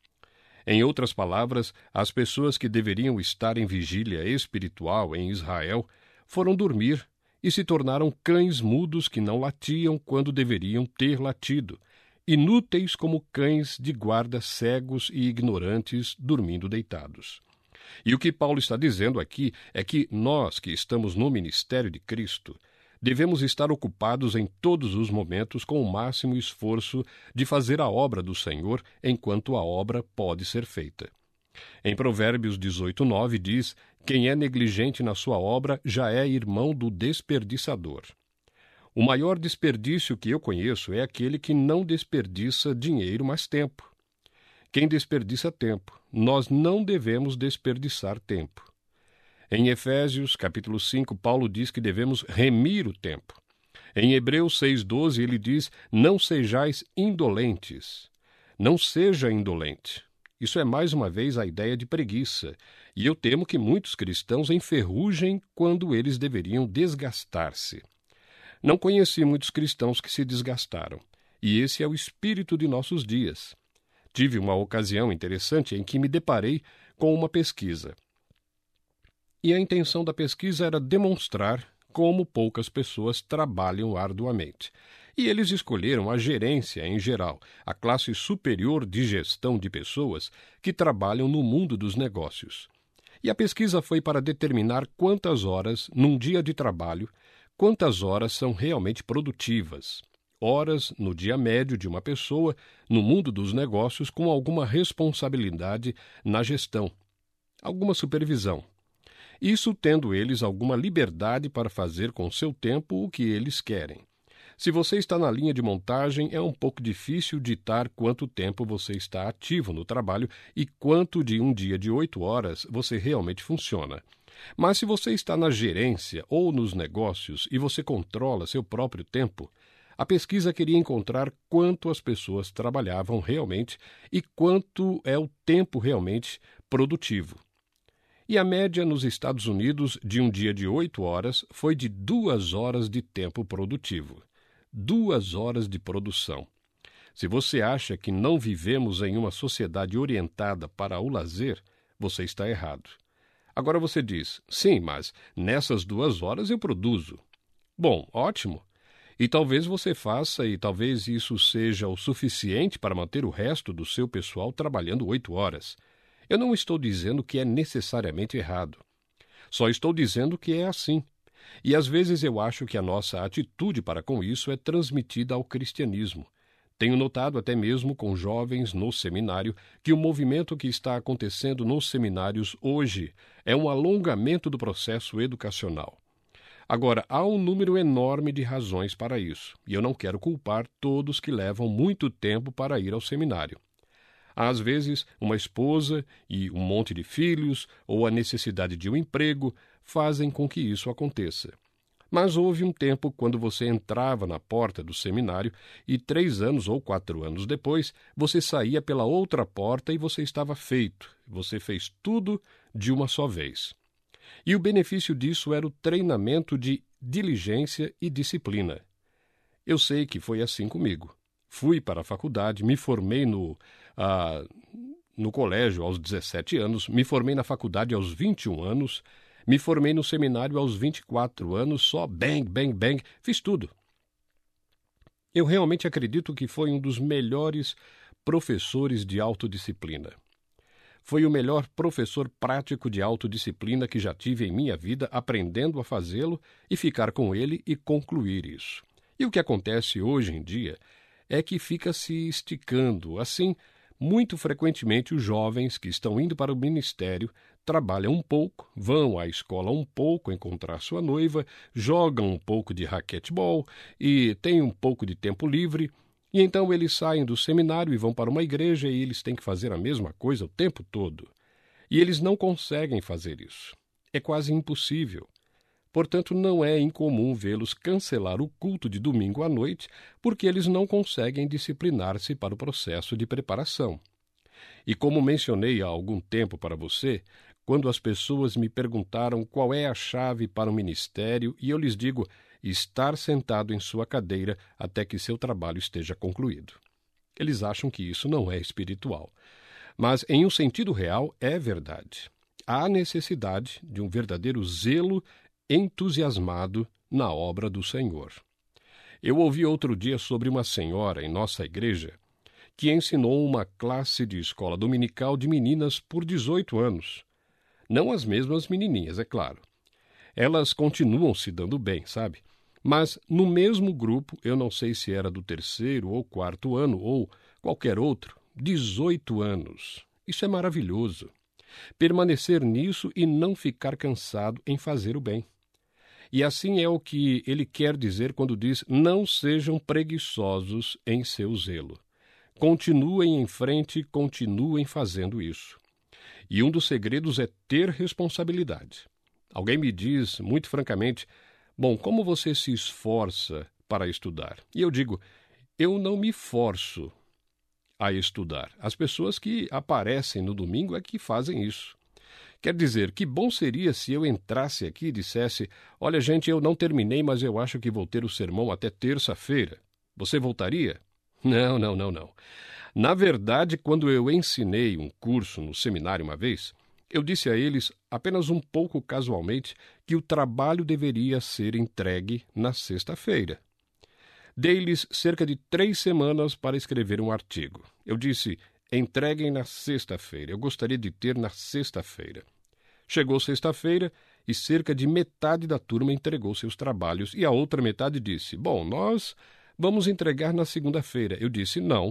S2: Em outras palavras, as pessoas que deveriam estar em vigília espiritual em Israel foram dormir e se tornaram cães mudos que não latiam quando deveriam ter latido, inúteis como cães de guarda cegos e ignorantes dormindo deitados. E o que Paulo está dizendo aqui é que nós, que estamos no ministério de Cristo, devemos estar ocupados em todos os momentos com o máximo esforço de fazer a obra do Senhor enquanto a obra pode ser feita. Em Provérbios dezoito, nove diz, quem é negligente na sua obra já é irmão do desperdiçador. O maior desperdício que eu conheço é aquele que não desperdiça dinheiro, mas tempo. Quem desperdiça tempo, nós não devemos desperdiçar tempo. Em Efésios, capítulo cinco, Paulo diz que devemos remir o tempo. Em Hebreus seis, doze, ele diz, não sejais indolentes. Não seja indolente. Isso é mais uma vez a ideia de preguiça, e eu temo que muitos cristãos enferrujem quando eles deveriam desgastar-se. Não conheci muitos cristãos que se desgastaram, e esse é o espírito de nossos dias. Tive uma ocasião interessante em que me deparei com uma pesquisa. E a intenção da pesquisa era demonstrar como poucas pessoas trabalham arduamente. E eles escolheram a gerência em geral, a classe superior de gestão de pessoas que trabalham no mundo dos negócios. E a pesquisa foi para determinar quantas horas, num dia de trabalho, quantas horas são realmente produtivas. Horas no dia médio de uma pessoa no mundo dos negócios com alguma responsabilidade na gestão, alguma supervisão. Isso tendo eles alguma liberdade para fazer com seu tempo o que eles querem. Se você está na linha de montagem, é um pouco difícil ditar quanto tempo você está ativo no trabalho e quanto de um dia de oito horas você realmente funciona. Mas se você está na gerência ou nos negócios e você controla seu próprio tempo, a pesquisa queria encontrar quanto as pessoas trabalhavam realmente e quanto é o tempo realmente produtivo. E a média nos Estados Unidos de um dia de oito horas foi de duas horas de tempo produtivo. Duas horas de produção. Se você acha que não vivemos em uma sociedade orientada para o lazer, você está errado. Agora você diz, sim, mas nessas duas horas eu produzo. Bom, ótimo. E talvez você faça e talvez isso seja o suficiente para manter o resto do seu pessoal trabalhando oito horas. Eu não estou dizendo que é necessariamente errado. Só estou dizendo que é assim. E às vezes eu acho que a nossa atitude para com isso é transmitida ao cristianismo. Tenho notado até mesmo com jovens no seminário que o movimento que está acontecendo nos seminários hoje é um alongamento do processo educacional. Agora, há um número enorme de razões para isso, e eu não quero culpar todos que levam muito tempo para ir ao seminário. Às vezes, uma esposa e um monte de filhos, ou a necessidade de um emprego, fazem com que isso aconteça. Mas houve um tempo quando você entrava na porta do seminário e três anos ou quatro anos depois, você saía pela outra porta e você estava feito. Você fez tudo de uma só vez. E o benefício disso era o treinamento de diligência e disciplina. Eu sei que foi assim comigo. Fui para a faculdade, me formei no, ah, no colégio aos dezessete anos, me formei na faculdade aos vinte e um anos, me formei no seminário aos vinte e quatro anos, só bang, bang, bang, fiz tudo. Eu realmente acredito que foi um dos melhores professores de autodisciplina. Foi o melhor professor prático de autodisciplina que já tive em minha vida, aprendendo a fazê-lo e ficar com ele e concluir isso. E o que acontece hoje em dia é que fica se esticando. Assim, muito frequentemente os jovens que estão indo para o ministério trabalham um pouco, vão à escola um pouco encontrar sua noiva, jogam um pouco de raquetebol e têm um pouco de tempo livre, e então eles saem do seminário e vão para uma igreja e eles têm que fazer a mesma coisa o tempo todo. E eles não conseguem fazer isso. É quase impossível. Portanto, não é incomum vê-los cancelar o culto de domingo à noite porque eles não conseguem disciplinar-se para o processo de preparação. E como mencionei há algum tempo para você, quando as pessoas me perguntaram qual é a chave para o ministério, e eu lhes digo, estar sentado em sua cadeira até que seu trabalho esteja concluído. Eles acham que isso não é espiritual. Mas, em um sentido real, é verdade. Há necessidade de um verdadeiro zelo entusiasmado na obra do Senhor. Eu ouvi outro dia sobre uma senhora em nossa igreja que ensinou uma classe de escola dominical de meninas por dezoito anos. Não as mesmas menininhas, é claro. Elas continuam se dando bem, sabe? Mas no mesmo grupo, eu não sei se era do terceiro ou quarto ano ou qualquer outro, dezoito anos. Isso é maravilhoso. Permanecer nisso e não ficar cansado em fazer o bem. E assim é o que ele quer dizer quando diz: não sejam preguiçosos em seu zelo. Continuem em frente, continuem fazendo isso. E um dos segredos é ter responsabilidade. Alguém me diz, muito francamente, bom, como você se esforça para estudar? E eu digo, eu não me forço a estudar. As pessoas que aparecem no domingo é que fazem isso. Quer dizer, que bom seria se eu entrasse aqui e dissesse, olha gente, eu não terminei, mas eu acho que vou ter o sermão até terça-feira. Você voltaria? Não, não, não, não. Na verdade, quando eu ensinei um curso no seminário uma vez, eu disse a eles, apenas um pouco casualmente, que o trabalho deveria ser entregue na sexta-feira. Dei-lhes cerca de três semanas para escrever um artigo. Eu disse, entreguem na sexta-feira. Eu gostaria de ter na sexta-feira. Chegou sexta-feira e cerca de metade da turma entregou seus trabalhos e a outra metade disse, bom, nós vamos entregar na segunda-feira. Eu disse, não.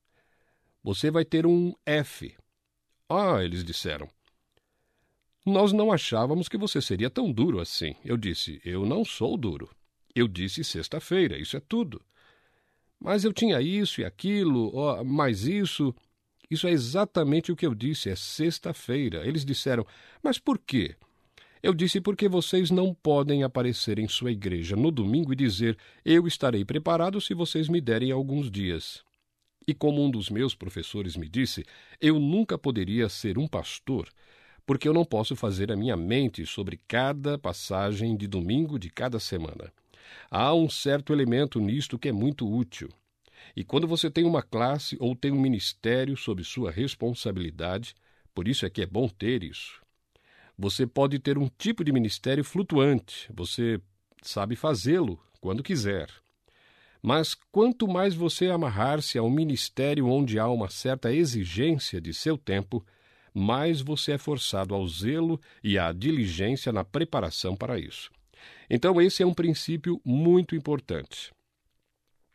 S2: Você vai ter um F. Ah, eles disseram. Nós não achávamos que você seria tão duro assim. Eu disse, eu não sou duro. Eu disse sexta-feira, isso é tudo. Mas eu tinha isso e aquilo, oh, mais isso. Isso é exatamente o que eu disse, é sexta-feira. Eles disseram, mas por quê? Eu disse, porque vocês não podem aparecer em sua igreja no domingo e dizer, eu estarei preparado se vocês me derem alguns dias. E como um dos meus professores me disse, eu nunca poderia ser um pastor, porque eu não posso fazer a minha mente sobre cada passagem de domingo de cada semana. Há um certo elemento nisto que é muito útil. E quando você tem uma classe ou tem um ministério sob sua responsabilidade, por isso é que é bom ter isso. Você pode ter um tipo de ministério flutuante, você sabe fazê-lo quando quiser. Mas quanto mais você amarrar-se a um ministério onde há uma certa exigência de seu tempo, mais você é forçado ao zelo e à diligência na preparação para isso. Então esse é um princípio muito importante.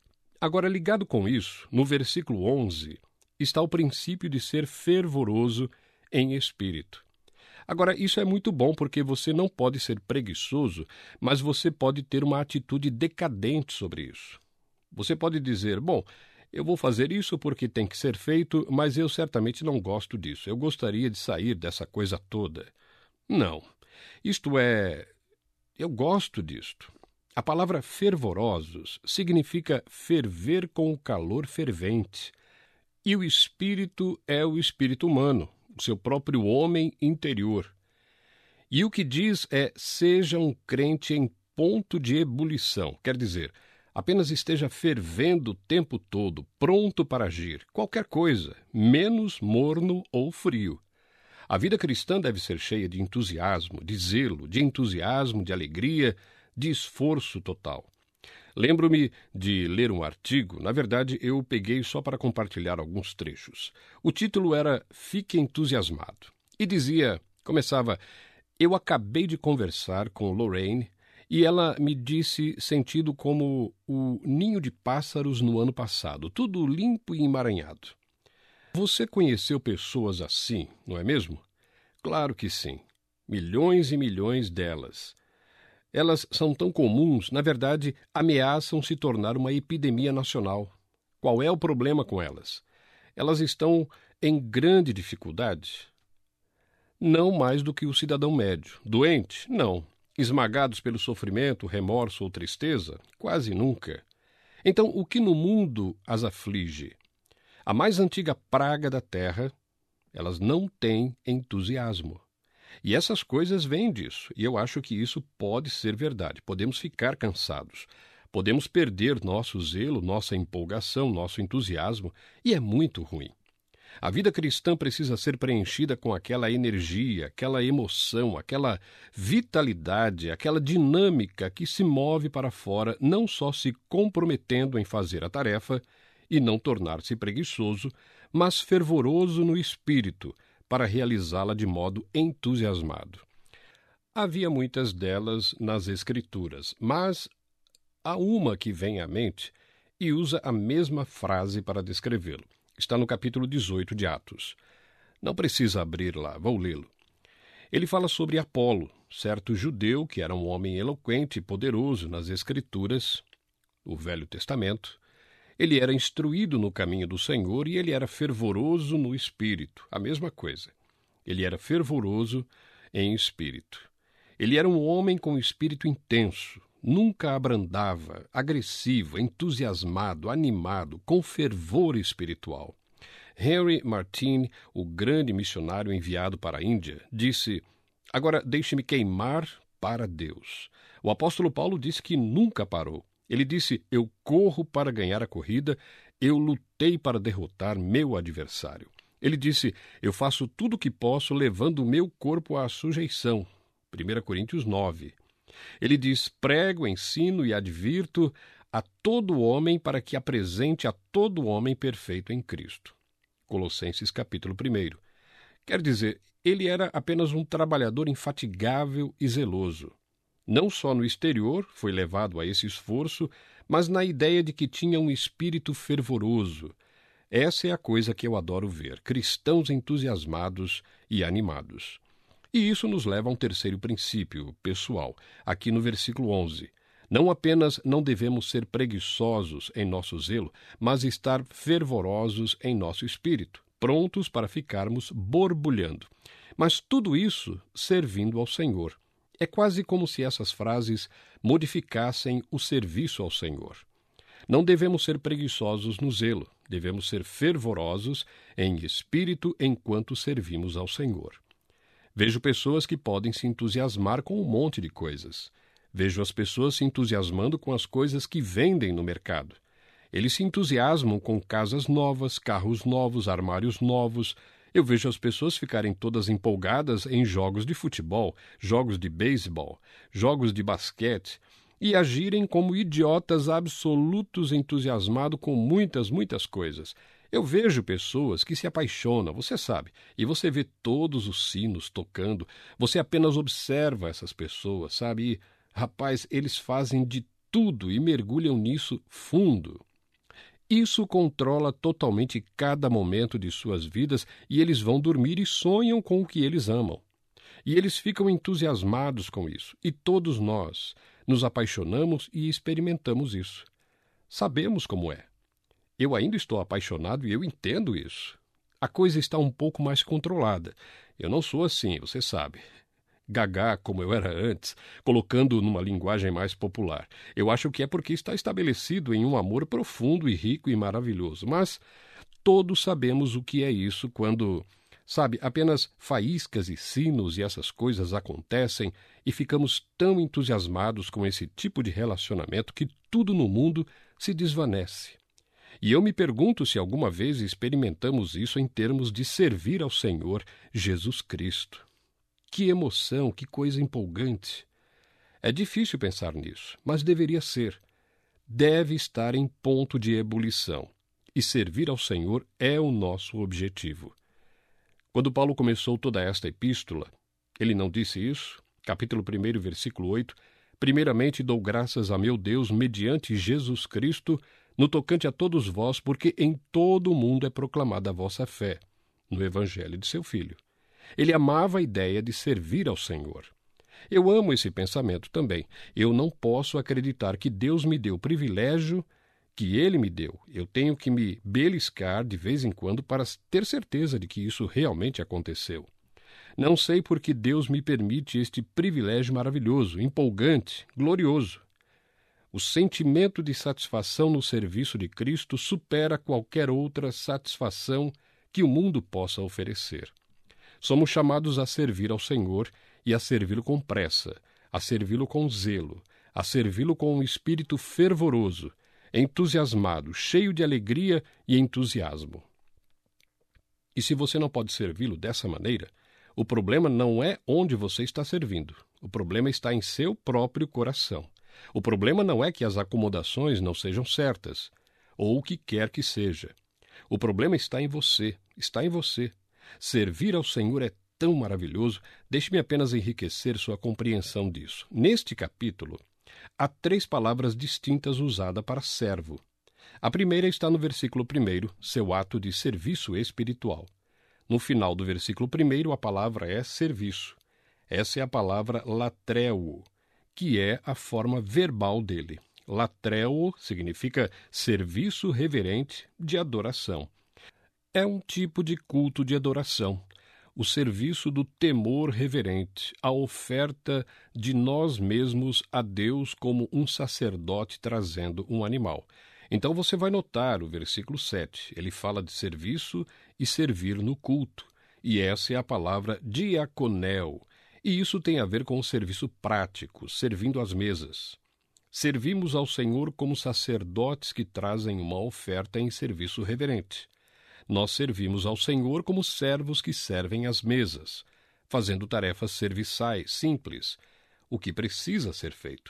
S2: Agora, ligado com isso, no versículo onze, está o princípio de ser fervoroso em espírito. Agora, isso é muito bom porque você não pode ser preguiçoso, mas você pode ter uma atitude decadente sobre isso. Você pode dizer, bom, eu vou fazer isso porque tem que ser feito, mas eu certamente não gosto disso. Eu gostaria de sair dessa coisa toda. Não. Isto é, eu gosto disto. A palavra fervorosos significa ferver com o calor fervente. E o espírito é o espírito humano, o seu próprio homem interior. E o que diz é, seja um crente em ponto de ebulição, quer dizer, apenas esteja fervendo o tempo todo, pronto para agir, qualquer coisa, menos morno ou frio. A vida cristã deve ser cheia de entusiasmo, de zelo, de entusiasmo, de alegria, de esforço total. Lembro-me de ler um artigo, na verdade eu o peguei só para compartilhar alguns trechos. O título era Fique Entusiasmado. E dizia, começava, eu acabei de conversar com Lorraine e ela me disse sentido como o ninho de pássaros no ano passado, tudo limpo e emaranhado. Você conheceu pessoas assim, não é mesmo? Claro que sim. Milhões e milhões delas. Elas são tão comuns, na verdade, ameaçam se tornar uma epidemia nacional. Qual é o problema com elas? Elas estão em grande dificuldade? Não mais do que o cidadão médio. Doente? Não. Esmagados pelo sofrimento, remorso ou tristeza? Quase nunca. Então, o que no mundo as aflige? A mais antiga praga da terra, elas não têm entusiasmo. E essas coisas vêm disso, e eu acho que isso pode ser verdade. Podemos ficar cansados, podemos perder nosso zelo, nossa empolgação, nosso entusiasmo, e é muito ruim. A vida cristã precisa ser preenchida com aquela energia, aquela emoção, aquela vitalidade, aquela dinâmica que se move para fora, não só se comprometendo em fazer a tarefa e não tornar-se preguiçoso, mas fervoroso no espírito, para realizá-la de modo entusiasmado. Havia muitas delas nas Escrituras, mas há uma que vem à mente e usa a mesma frase para descrevê-lo. Está no capítulo dezoito de Atos. Não precisa abrir lá, vou lê-lo. Ele fala sobre Apolo, certo judeu que era um homem eloquente e poderoso nas Escrituras, o Velho Testamento. Ele era instruído no caminho do Senhor e ele era fervoroso no espírito, a mesma coisa. Ele era fervoroso em espírito. Ele era um homem com espírito intenso, nunca abrandava, agressivo, entusiasmado, animado, com fervor espiritual. Henry Martyn, o grande missionário enviado para a Índia, disse, agora deixe-me queimar para Deus. O apóstolo Paulo disse que nunca parou. Ele disse, eu corro para ganhar a corrida, eu lutei para derrotar meu adversário. Ele disse, eu faço tudo o que posso levando o meu corpo à sujeição. primeira Coríntios nove. Ele diz, prego, ensino e advirto a todo homem para que apresente a todo homem perfeito em Cristo. Colossenses capítulo um. Quer dizer, ele era apenas um trabalhador infatigável e zeloso. Não só no exterior foi levado a esse esforço, mas na ideia de que tinha um espírito fervoroso. Essa é a coisa que eu adoro ver, cristãos entusiasmados e animados. E isso nos leva a um terceiro princípio, pessoal, aqui no versículo onze. Não apenas não devemos ser preguiçosos em nosso zelo, mas estar fervorosos em nosso espírito, prontos para ficarmos borbulhando. Mas tudo isso servindo ao Senhor. É quase como se essas frases modificassem o serviço ao Senhor. Não devemos ser preguiçosos no zelo, devemos ser fervorosos em espírito enquanto servimos ao Senhor. Vejo pessoas que podem se entusiasmar com um monte de coisas. Vejo as pessoas se entusiasmando com as coisas que vendem no mercado. Eles se entusiasmam com casas novas, carros novos, armários novos. Eu vejo as pessoas ficarem todas empolgadas em jogos de futebol, jogos de beisebol, jogos de basquete, e agirem como idiotas absolutos entusiasmados com muitas, muitas coisas. Eu vejo pessoas que se apaixonam, você sabe, e você vê todos os sinos tocando, você apenas observa essas pessoas, sabe? E, rapaz, eles fazem de tudo e mergulham nisso fundo. Isso controla totalmente cada momento de suas vidas e eles vão dormir e sonham com o que eles amam. E eles ficam entusiasmados com isso. E todos nós nos apaixonamos e experimentamos isso. Sabemos como é. Eu ainda estou apaixonado e eu entendo isso. A coisa está um pouco mais controlada. Eu não sou assim, você sabe. Gagá, como eu era antes, colocando numa linguagem mais popular. Eu acho que é porque está estabelecido em um amor profundo e rico e maravilhoso. Mas todos sabemos o que é isso quando, sabe, apenas faíscas e sinos e essas coisas acontecem e ficamos tão entusiasmados com esse tipo de relacionamento que tudo no mundo se desvanece. E eu me pergunto se alguma vez experimentamos isso em termos de servir ao Senhor Jesus Cristo. Que emoção, que coisa empolgante! É difícil pensar nisso, mas deveria ser. Deve estar em ponto de ebulição. E servir ao Senhor é o nosso objetivo. Quando Paulo começou toda esta epístola, ele não disse isso? Capítulo primeiro, versículo oito. Primeiramente dou graças a meu Deus mediante Jesus Cristo, no tocante a todos vós, porque em todo o mundo é proclamada a vossa fé, no Evangelho de seu Filho. Ele amava a ideia de servir ao Senhor. Eu amo esse pensamento também. Eu não posso acreditar que Deus me deu o privilégio que Ele me deu. Eu tenho que me beliscar de vez em quando para ter certeza de que isso realmente aconteceu. Não sei por que Deus me permite este privilégio maravilhoso, empolgante, glorioso. O sentimento de satisfação no serviço de Cristo supera qualquer outra satisfação que o mundo possa oferecer. Somos chamados a servir ao Senhor e a servi-lo com pressa, a servi-lo com zelo, a servi-lo com um espírito fervoroso, entusiasmado, cheio de alegria e entusiasmo. E se você não pode servi-lo dessa maneira, o problema não é onde você está servindo. O problema está em seu próprio coração. O problema não é que as acomodações não sejam certas, ou o que quer que seja. O problema está em você, está em você. Servir ao Senhor é tão maravilhoso, deixe-me apenas enriquecer sua compreensão disso. Neste capítulo, há três palavras distintas usadas para servo. A primeira está no versículo primeiro, seu ato de serviço espiritual. No final do versículo primeiro, a palavra é serviço. Essa é a palavra latreuo, que é a forma verbal dele. Latreuo significa serviço reverente de adoração. É um tipo de culto de adoração, o serviço do temor reverente, a oferta de nós mesmos a Deus como um sacerdote trazendo um animal. Então você vai notar o versículo sete, ele fala de serviço e servir no culto, e essa é a palavra diaconel, e isso tem a ver com o serviço prático, servindo às mesas. Servimos ao Senhor como sacerdotes que trazem uma oferta em serviço reverente. Nós servimos ao Senhor como servos que servem às mesas, fazendo tarefas serviçais, simples, o que precisa ser feito.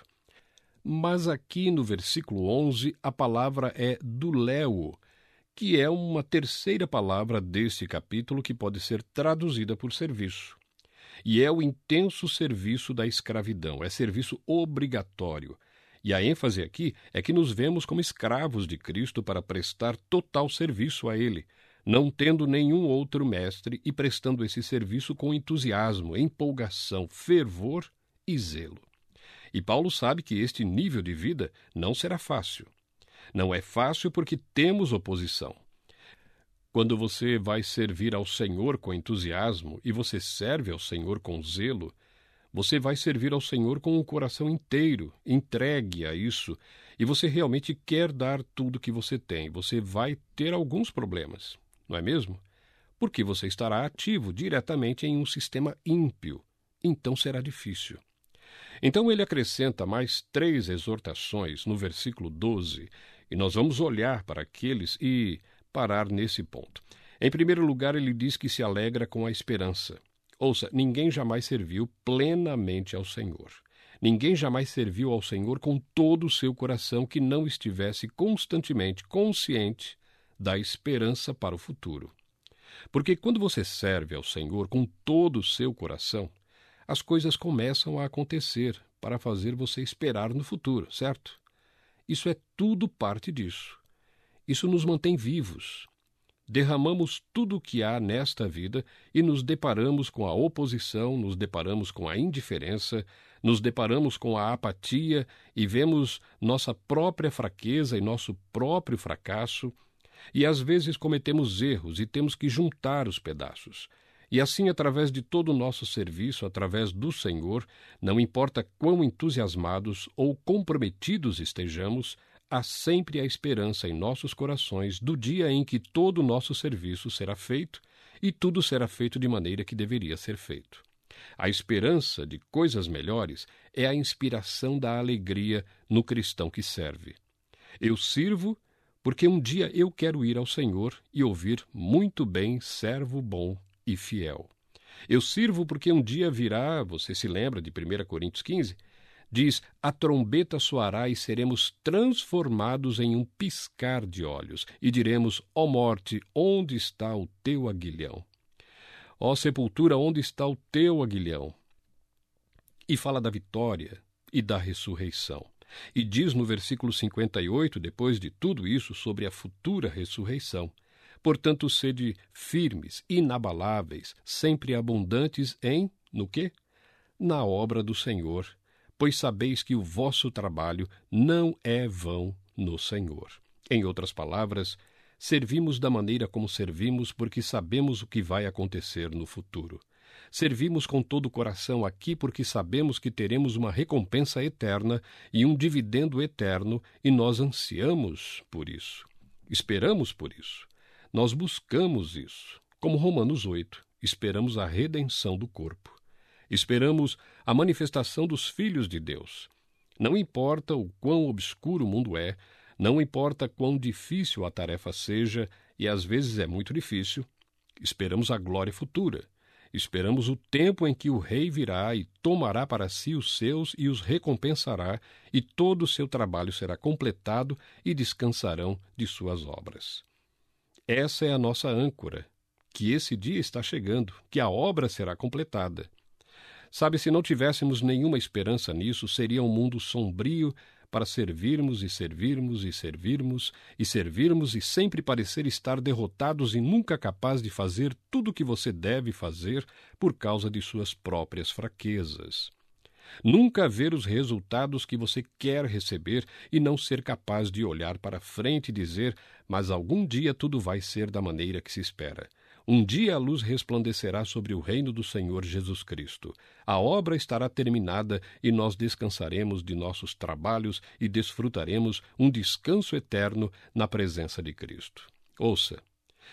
S2: Mas aqui no versículo onze, a palavra é duléu, que é uma terceira palavra deste capítulo que pode ser traduzida por serviço. E é o intenso serviço da escravidão, é serviço obrigatório. E a ênfase aqui é que nos vemos como escravos de Cristo para prestar total serviço a Ele, não tendo nenhum outro mestre e prestando esse serviço com entusiasmo, empolgação, fervor e zelo. E Paulo sabe que este nível de vida não será fácil. Não é fácil porque temos oposição. Quando você vai servir ao Senhor com entusiasmo e você serve ao Senhor com zelo, você vai servir ao Senhor com o coração inteiro, entregue a isso, e você realmente quer dar tudo que você tem. Você vai ter alguns problemas, não é mesmo? Porque você estará ativo diretamente em um sistema ímpio, então será difícil. Então ele acrescenta mais três exortações no versículo doze, e nós vamos olhar para aqueles e parar nesse ponto. Em primeiro lugar, ele diz que se alegra com a esperança. Ouça, ninguém jamais serviu plenamente ao Senhor. Ninguém jamais serviu ao Senhor com todo o seu coração que não estivesse constantemente consciente da esperança para o futuro. Porque quando você serve ao Senhor com todo o seu coração, as coisas começam a acontecer para fazer você esperar no futuro, certo? Isso é tudo parte disso. Isso nos mantém vivos. Derramamos tudo o que há nesta vida e nos deparamos com a oposição, nos deparamos com a indiferença, nos deparamos com a apatia e vemos nossa própria fraqueza e nosso próprio fracasso, e às vezes cometemos erros e temos que juntar os pedaços. E assim, através de todo o nosso serviço, através do Senhor, não importa quão entusiasmados ou comprometidos estejamos, há sempre a esperança em nossos corações do dia em que todo o nosso serviço será feito e tudo será feito de maneira que deveria ser feito. A esperança de coisas melhores é a inspiração da alegria no cristão que serve. Eu sirvo porque um dia eu quero ir ao Senhor e ouvir muito bem, servo bom e fiel. Eu sirvo porque um dia virá, você se lembra de primeira Coríntios quinze, diz, a trombeta soará e seremos transformados em um piscar de olhos, e diremos, ó morte, onde está o teu aguilhão? Ó sepultura, onde está o teu aguilhão? E fala da vitória e da ressurreição. E diz no versículo cinquenta e oito, depois de tudo isso, sobre a futura ressurreição. Portanto, sede firmes, inabaláveis, sempre abundantes em, no quê? Na obra do Senhor, pois sabeis que o vosso trabalho não é vão no Senhor. Em outras palavras, servimos da maneira como servimos porque sabemos o que vai acontecer no futuro. Servimos com todo o coração aqui porque sabemos que teremos uma recompensa eterna e um dividendo eterno, e nós ansiamos por isso. Esperamos por isso. Nós buscamos isso. Como Romanos oito, esperamos a redenção do corpo. Esperamos a manifestação dos filhos de Deus. Não importa o quão obscuro o mundo é, não importa quão difícil a tarefa seja, e às vezes é muito difícil, esperamos a glória futura. Esperamos o tempo em que o Rei virá e tomará para si os seus e os recompensará, e todo o seu trabalho será completado e descansarão de suas obras. Essa é a nossa âncora, que esse dia está chegando, que a obra será completada. Sabe, se não tivéssemos nenhuma esperança nisso, seria um mundo sombrio para servirmos e servirmos e servirmos e servirmos e sempre parecer estar derrotados e nunca capaz de fazer tudo o que você deve fazer por causa de suas próprias fraquezas. Nunca ver os resultados que você quer receber e não ser capaz de olhar para frente e dizer, mas algum dia tudo vai ser da maneira que se espera. Um dia a luz resplandecerá sobre o reino do Senhor Jesus Cristo. A obra estará terminada e nós descansaremos de nossos trabalhos e desfrutaremos um descanso eterno na presença de Cristo. Ouça,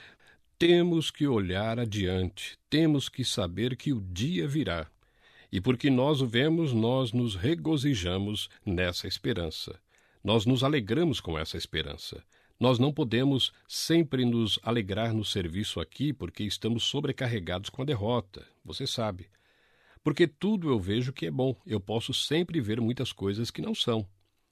S2: temos que olhar adiante, temos que saber que o dia virá. E porque nós o vemos, nós nos regozijamos nessa esperança. Nós nos alegramos com essa esperança. Nós não podemos sempre nos alegrar no serviço aqui porque estamos sobrecarregados com a derrota, você sabe. Porque tudo eu vejo que é bom, eu posso sempre ver muitas coisas que não são.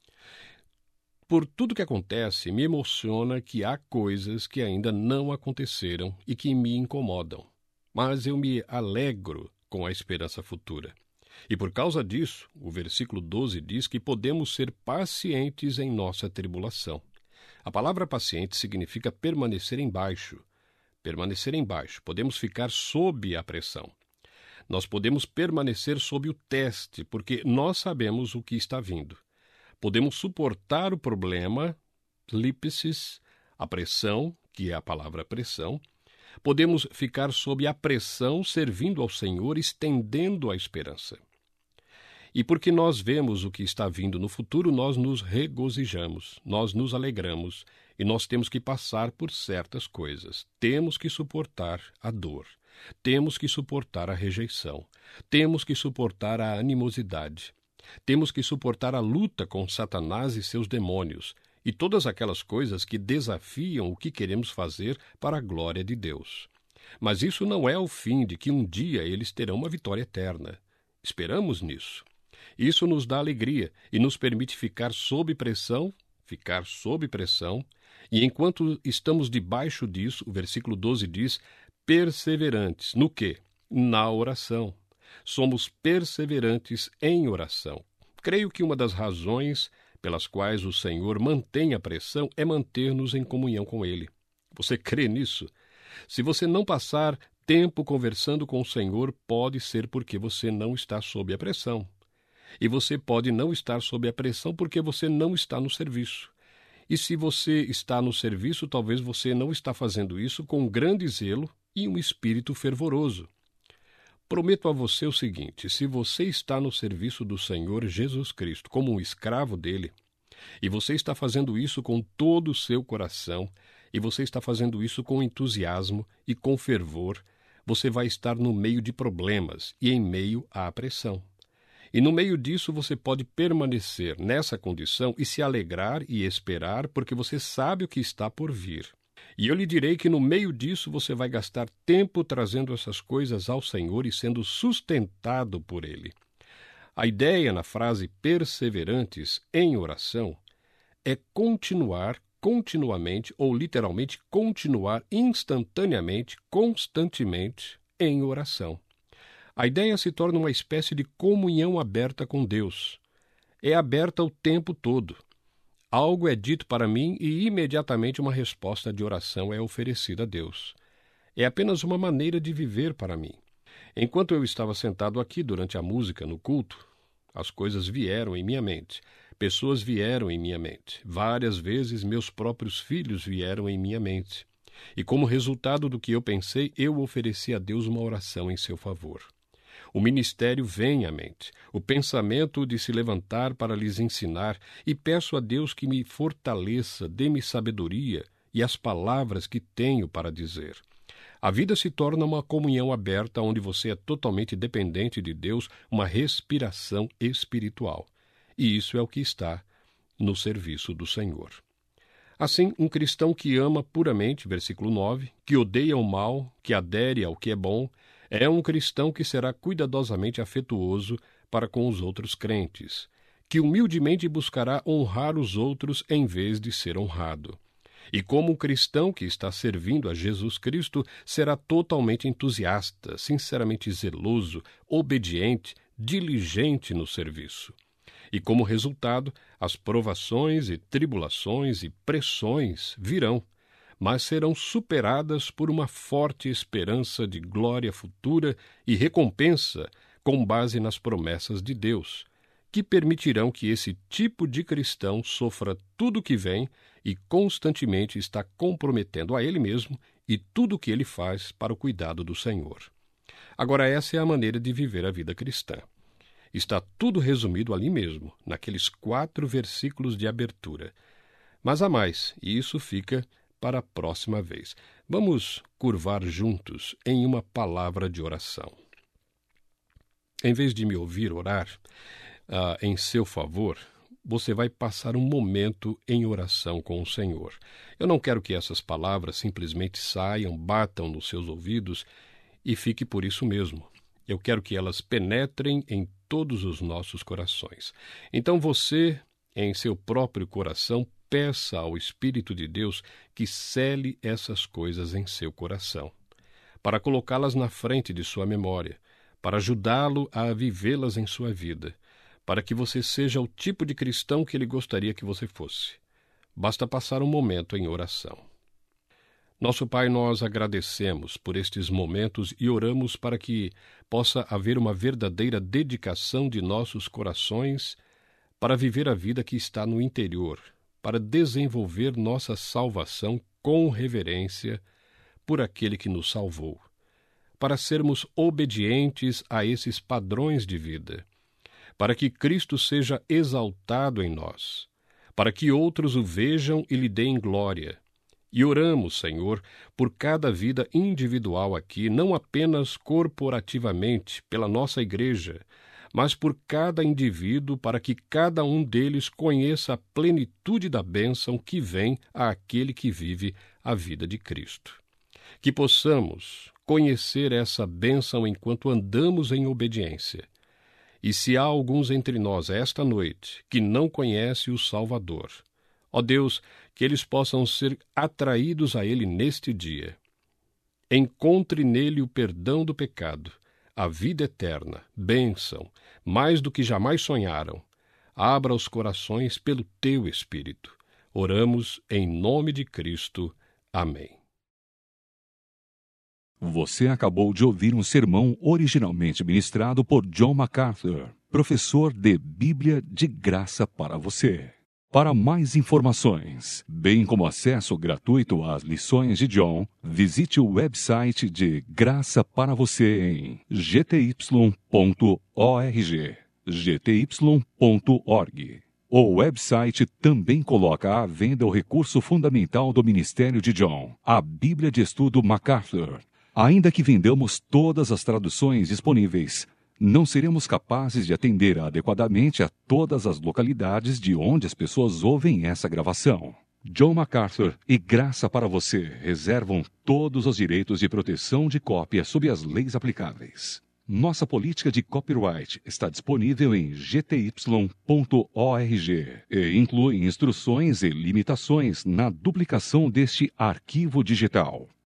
S2: Por tudo que acontece, me emociona que há coisas que ainda não aconteceram e que me incomodam. Mas eu me alegro com a esperança futura. E por causa disso, o versículo doze diz que podemos ser pacientes em nossa tribulação. A palavra paciente significa permanecer embaixo. Permanecer embaixo. Podemos ficar sob a pressão. Nós podemos permanecer sob o teste, porque nós sabemos o que está vindo. Podemos suportar o problema, lípisis, a pressão, que é a palavra pressão. Podemos ficar sob a pressão, servindo ao Senhor, estendendo a esperança. E porque nós vemos o que está vindo no futuro, nós nos regozijamos, nós nos alegramos, e nós temos que passar por certas coisas. Temos que suportar a dor, temos que suportar a rejeição, temos que suportar a animosidade, temos que suportar a luta com Satanás e seus demônios, e todas aquelas coisas que desafiam o que queremos fazer para a glória de Deus. Mas isso não é o fim de que um dia eles terão uma vitória eterna. Esperamos nisso. Isso nos dá alegria e nos permite ficar sob pressão, ficar sob pressão, e enquanto estamos debaixo disso, o versículo doze diz, perseverantes. No quê? Na oração. Somos perseverantes em oração. Creio que uma das razões pelas quais o Senhor mantém a pressão é manter-nos em comunhão com Ele. Você crê nisso? Se você não passar tempo conversando com o Senhor, pode ser porque você não está sob a pressão. E você pode não estar sob a pressão porque você não está no serviço. E se você está no serviço, talvez você não está fazendo isso com grande zelo e um espírito fervoroso. Prometo a você o seguinte: se você está no serviço do Senhor Jesus Cristo como um escravo dele, e você está fazendo isso com todo o seu coração, e você está fazendo isso com entusiasmo e com fervor, você vai estar no meio de problemas e em meio à pressão. E no meio disso você pode permanecer nessa condição e se alegrar e esperar, porque você sabe o que está por vir. E eu lhe direi que no meio disso você vai gastar tempo trazendo essas coisas ao Senhor e sendo sustentado por Ele. A ideia na frase perseverantes em oração é continuar continuamente, ou literalmente continuar instantaneamente, constantemente em oração. A ideia se torna uma espécie de comunhão aberta com Deus. É aberta o tempo todo. Algo é dito para mim e imediatamente uma resposta de oração é oferecida a Deus. É apenas uma maneira de viver para mim. Enquanto eu estava sentado aqui durante a música no culto, as coisas vieram em minha mente. Pessoas vieram em minha mente. Várias vezes meus próprios filhos vieram em minha mente. E como resultado do que eu pensei, eu ofereci a Deus uma oração em seu favor. O ministério vem à mente, o pensamento de se levantar para lhes ensinar, e peço a Deus que me fortaleça, dê-me sabedoria e as palavras que tenho para dizer. A vida se torna uma comunhão aberta onde você é totalmente dependente de Deus, uma respiração espiritual. E isso é o que está no serviço do Senhor. Assim, um cristão que ama puramente, versículo nove, que odeia o mal, que adere ao que é bom, é um cristão que será cuidadosamente afetuoso para com os outros crentes, que humildemente buscará honrar os outros em vez de ser honrado. E como um cristão que está servindo a Jesus Cristo, será totalmente entusiasta, sinceramente zeloso, obediente, diligente no serviço. E como resultado, as provações e tribulações e pressões virão, mas serão superadas por uma forte esperança de glória futura e recompensa com base nas promessas de Deus, que permitirão que esse tipo de cristão sofra tudo o que vem e constantemente está comprometendo a ele mesmo e tudo o que ele faz para o cuidado do Senhor. Agora, essa é a maneira de viver a vida cristã. Está tudo resumido ali mesmo, naqueles quatro versículos de abertura. Mas há mais, e isso fica para a próxima vez. Vamos curvar juntos em uma palavra de oração. Em vez de me ouvir orar uh, em seu favor, você vai passar um momento em oração com o Senhor. Eu não quero que essas palavras simplesmente saiam, batam nos seus ouvidos e fique por isso mesmo. Eu quero que elas penetrem em todos os nossos corações. Então você, em seu próprio coração, peça ao Espírito de Deus que cele essas coisas em seu coração, para colocá-las na frente de sua memória, para ajudá-lo a vivê-las em sua vida, para que você seja o tipo de cristão que ele gostaria que você fosse. Basta passar um momento em oração. Nosso Pai, nós agradecemos por estes momentos e oramos para que possa haver uma verdadeira dedicação de nossos corações para viver a vida que está no interior, para desenvolver nossa salvação com reverência por aquele que nos salvou, para sermos obedientes a esses padrões de vida, para que Cristo seja exaltado em nós, para que outros o vejam e lhe deem glória. E oramos, Senhor, por cada vida individual aqui, não apenas corporativamente pela nossa igreja, mas por cada indivíduo, para que cada um deles conheça a plenitude da bênção que vem àquele que vive a vida de Cristo. Que possamos conhecer essa bênção enquanto andamos em obediência. E se há alguns entre nós esta noite que não conhecem o Salvador, ó Deus, que eles possam ser atraídos a Ele neste dia. Encontre nele o perdão do pecado, a vida eterna, bênção, mais do que jamais sonharam, abra os corações pelo teu Espírito. Oramos em nome de Cristo. Amém.
S1: Você acabou de ouvir um sermão originalmente ministrado por John MacArthur, professor de Bíblia de graça para você. Para mais informações, bem como acesso gratuito às lições de John, visite o website de Graça para Você em g t y ponto org. g t y ponto org. O website também coloca à venda o recurso fundamental do ministério de John, a Bíblia de Estudo MacArthur. Ainda que vendamos todas as traduções disponíveis, não seremos capazes de atender adequadamente a todas as localidades de onde as pessoas ouvem essa gravação. John MacArthur e Graça para Você reservam todos os direitos de proteção de cópia sob as leis aplicáveis. Nossa política de copyright está disponível em g t y ponto org e inclui instruções e limitações na duplicação deste arquivo digital.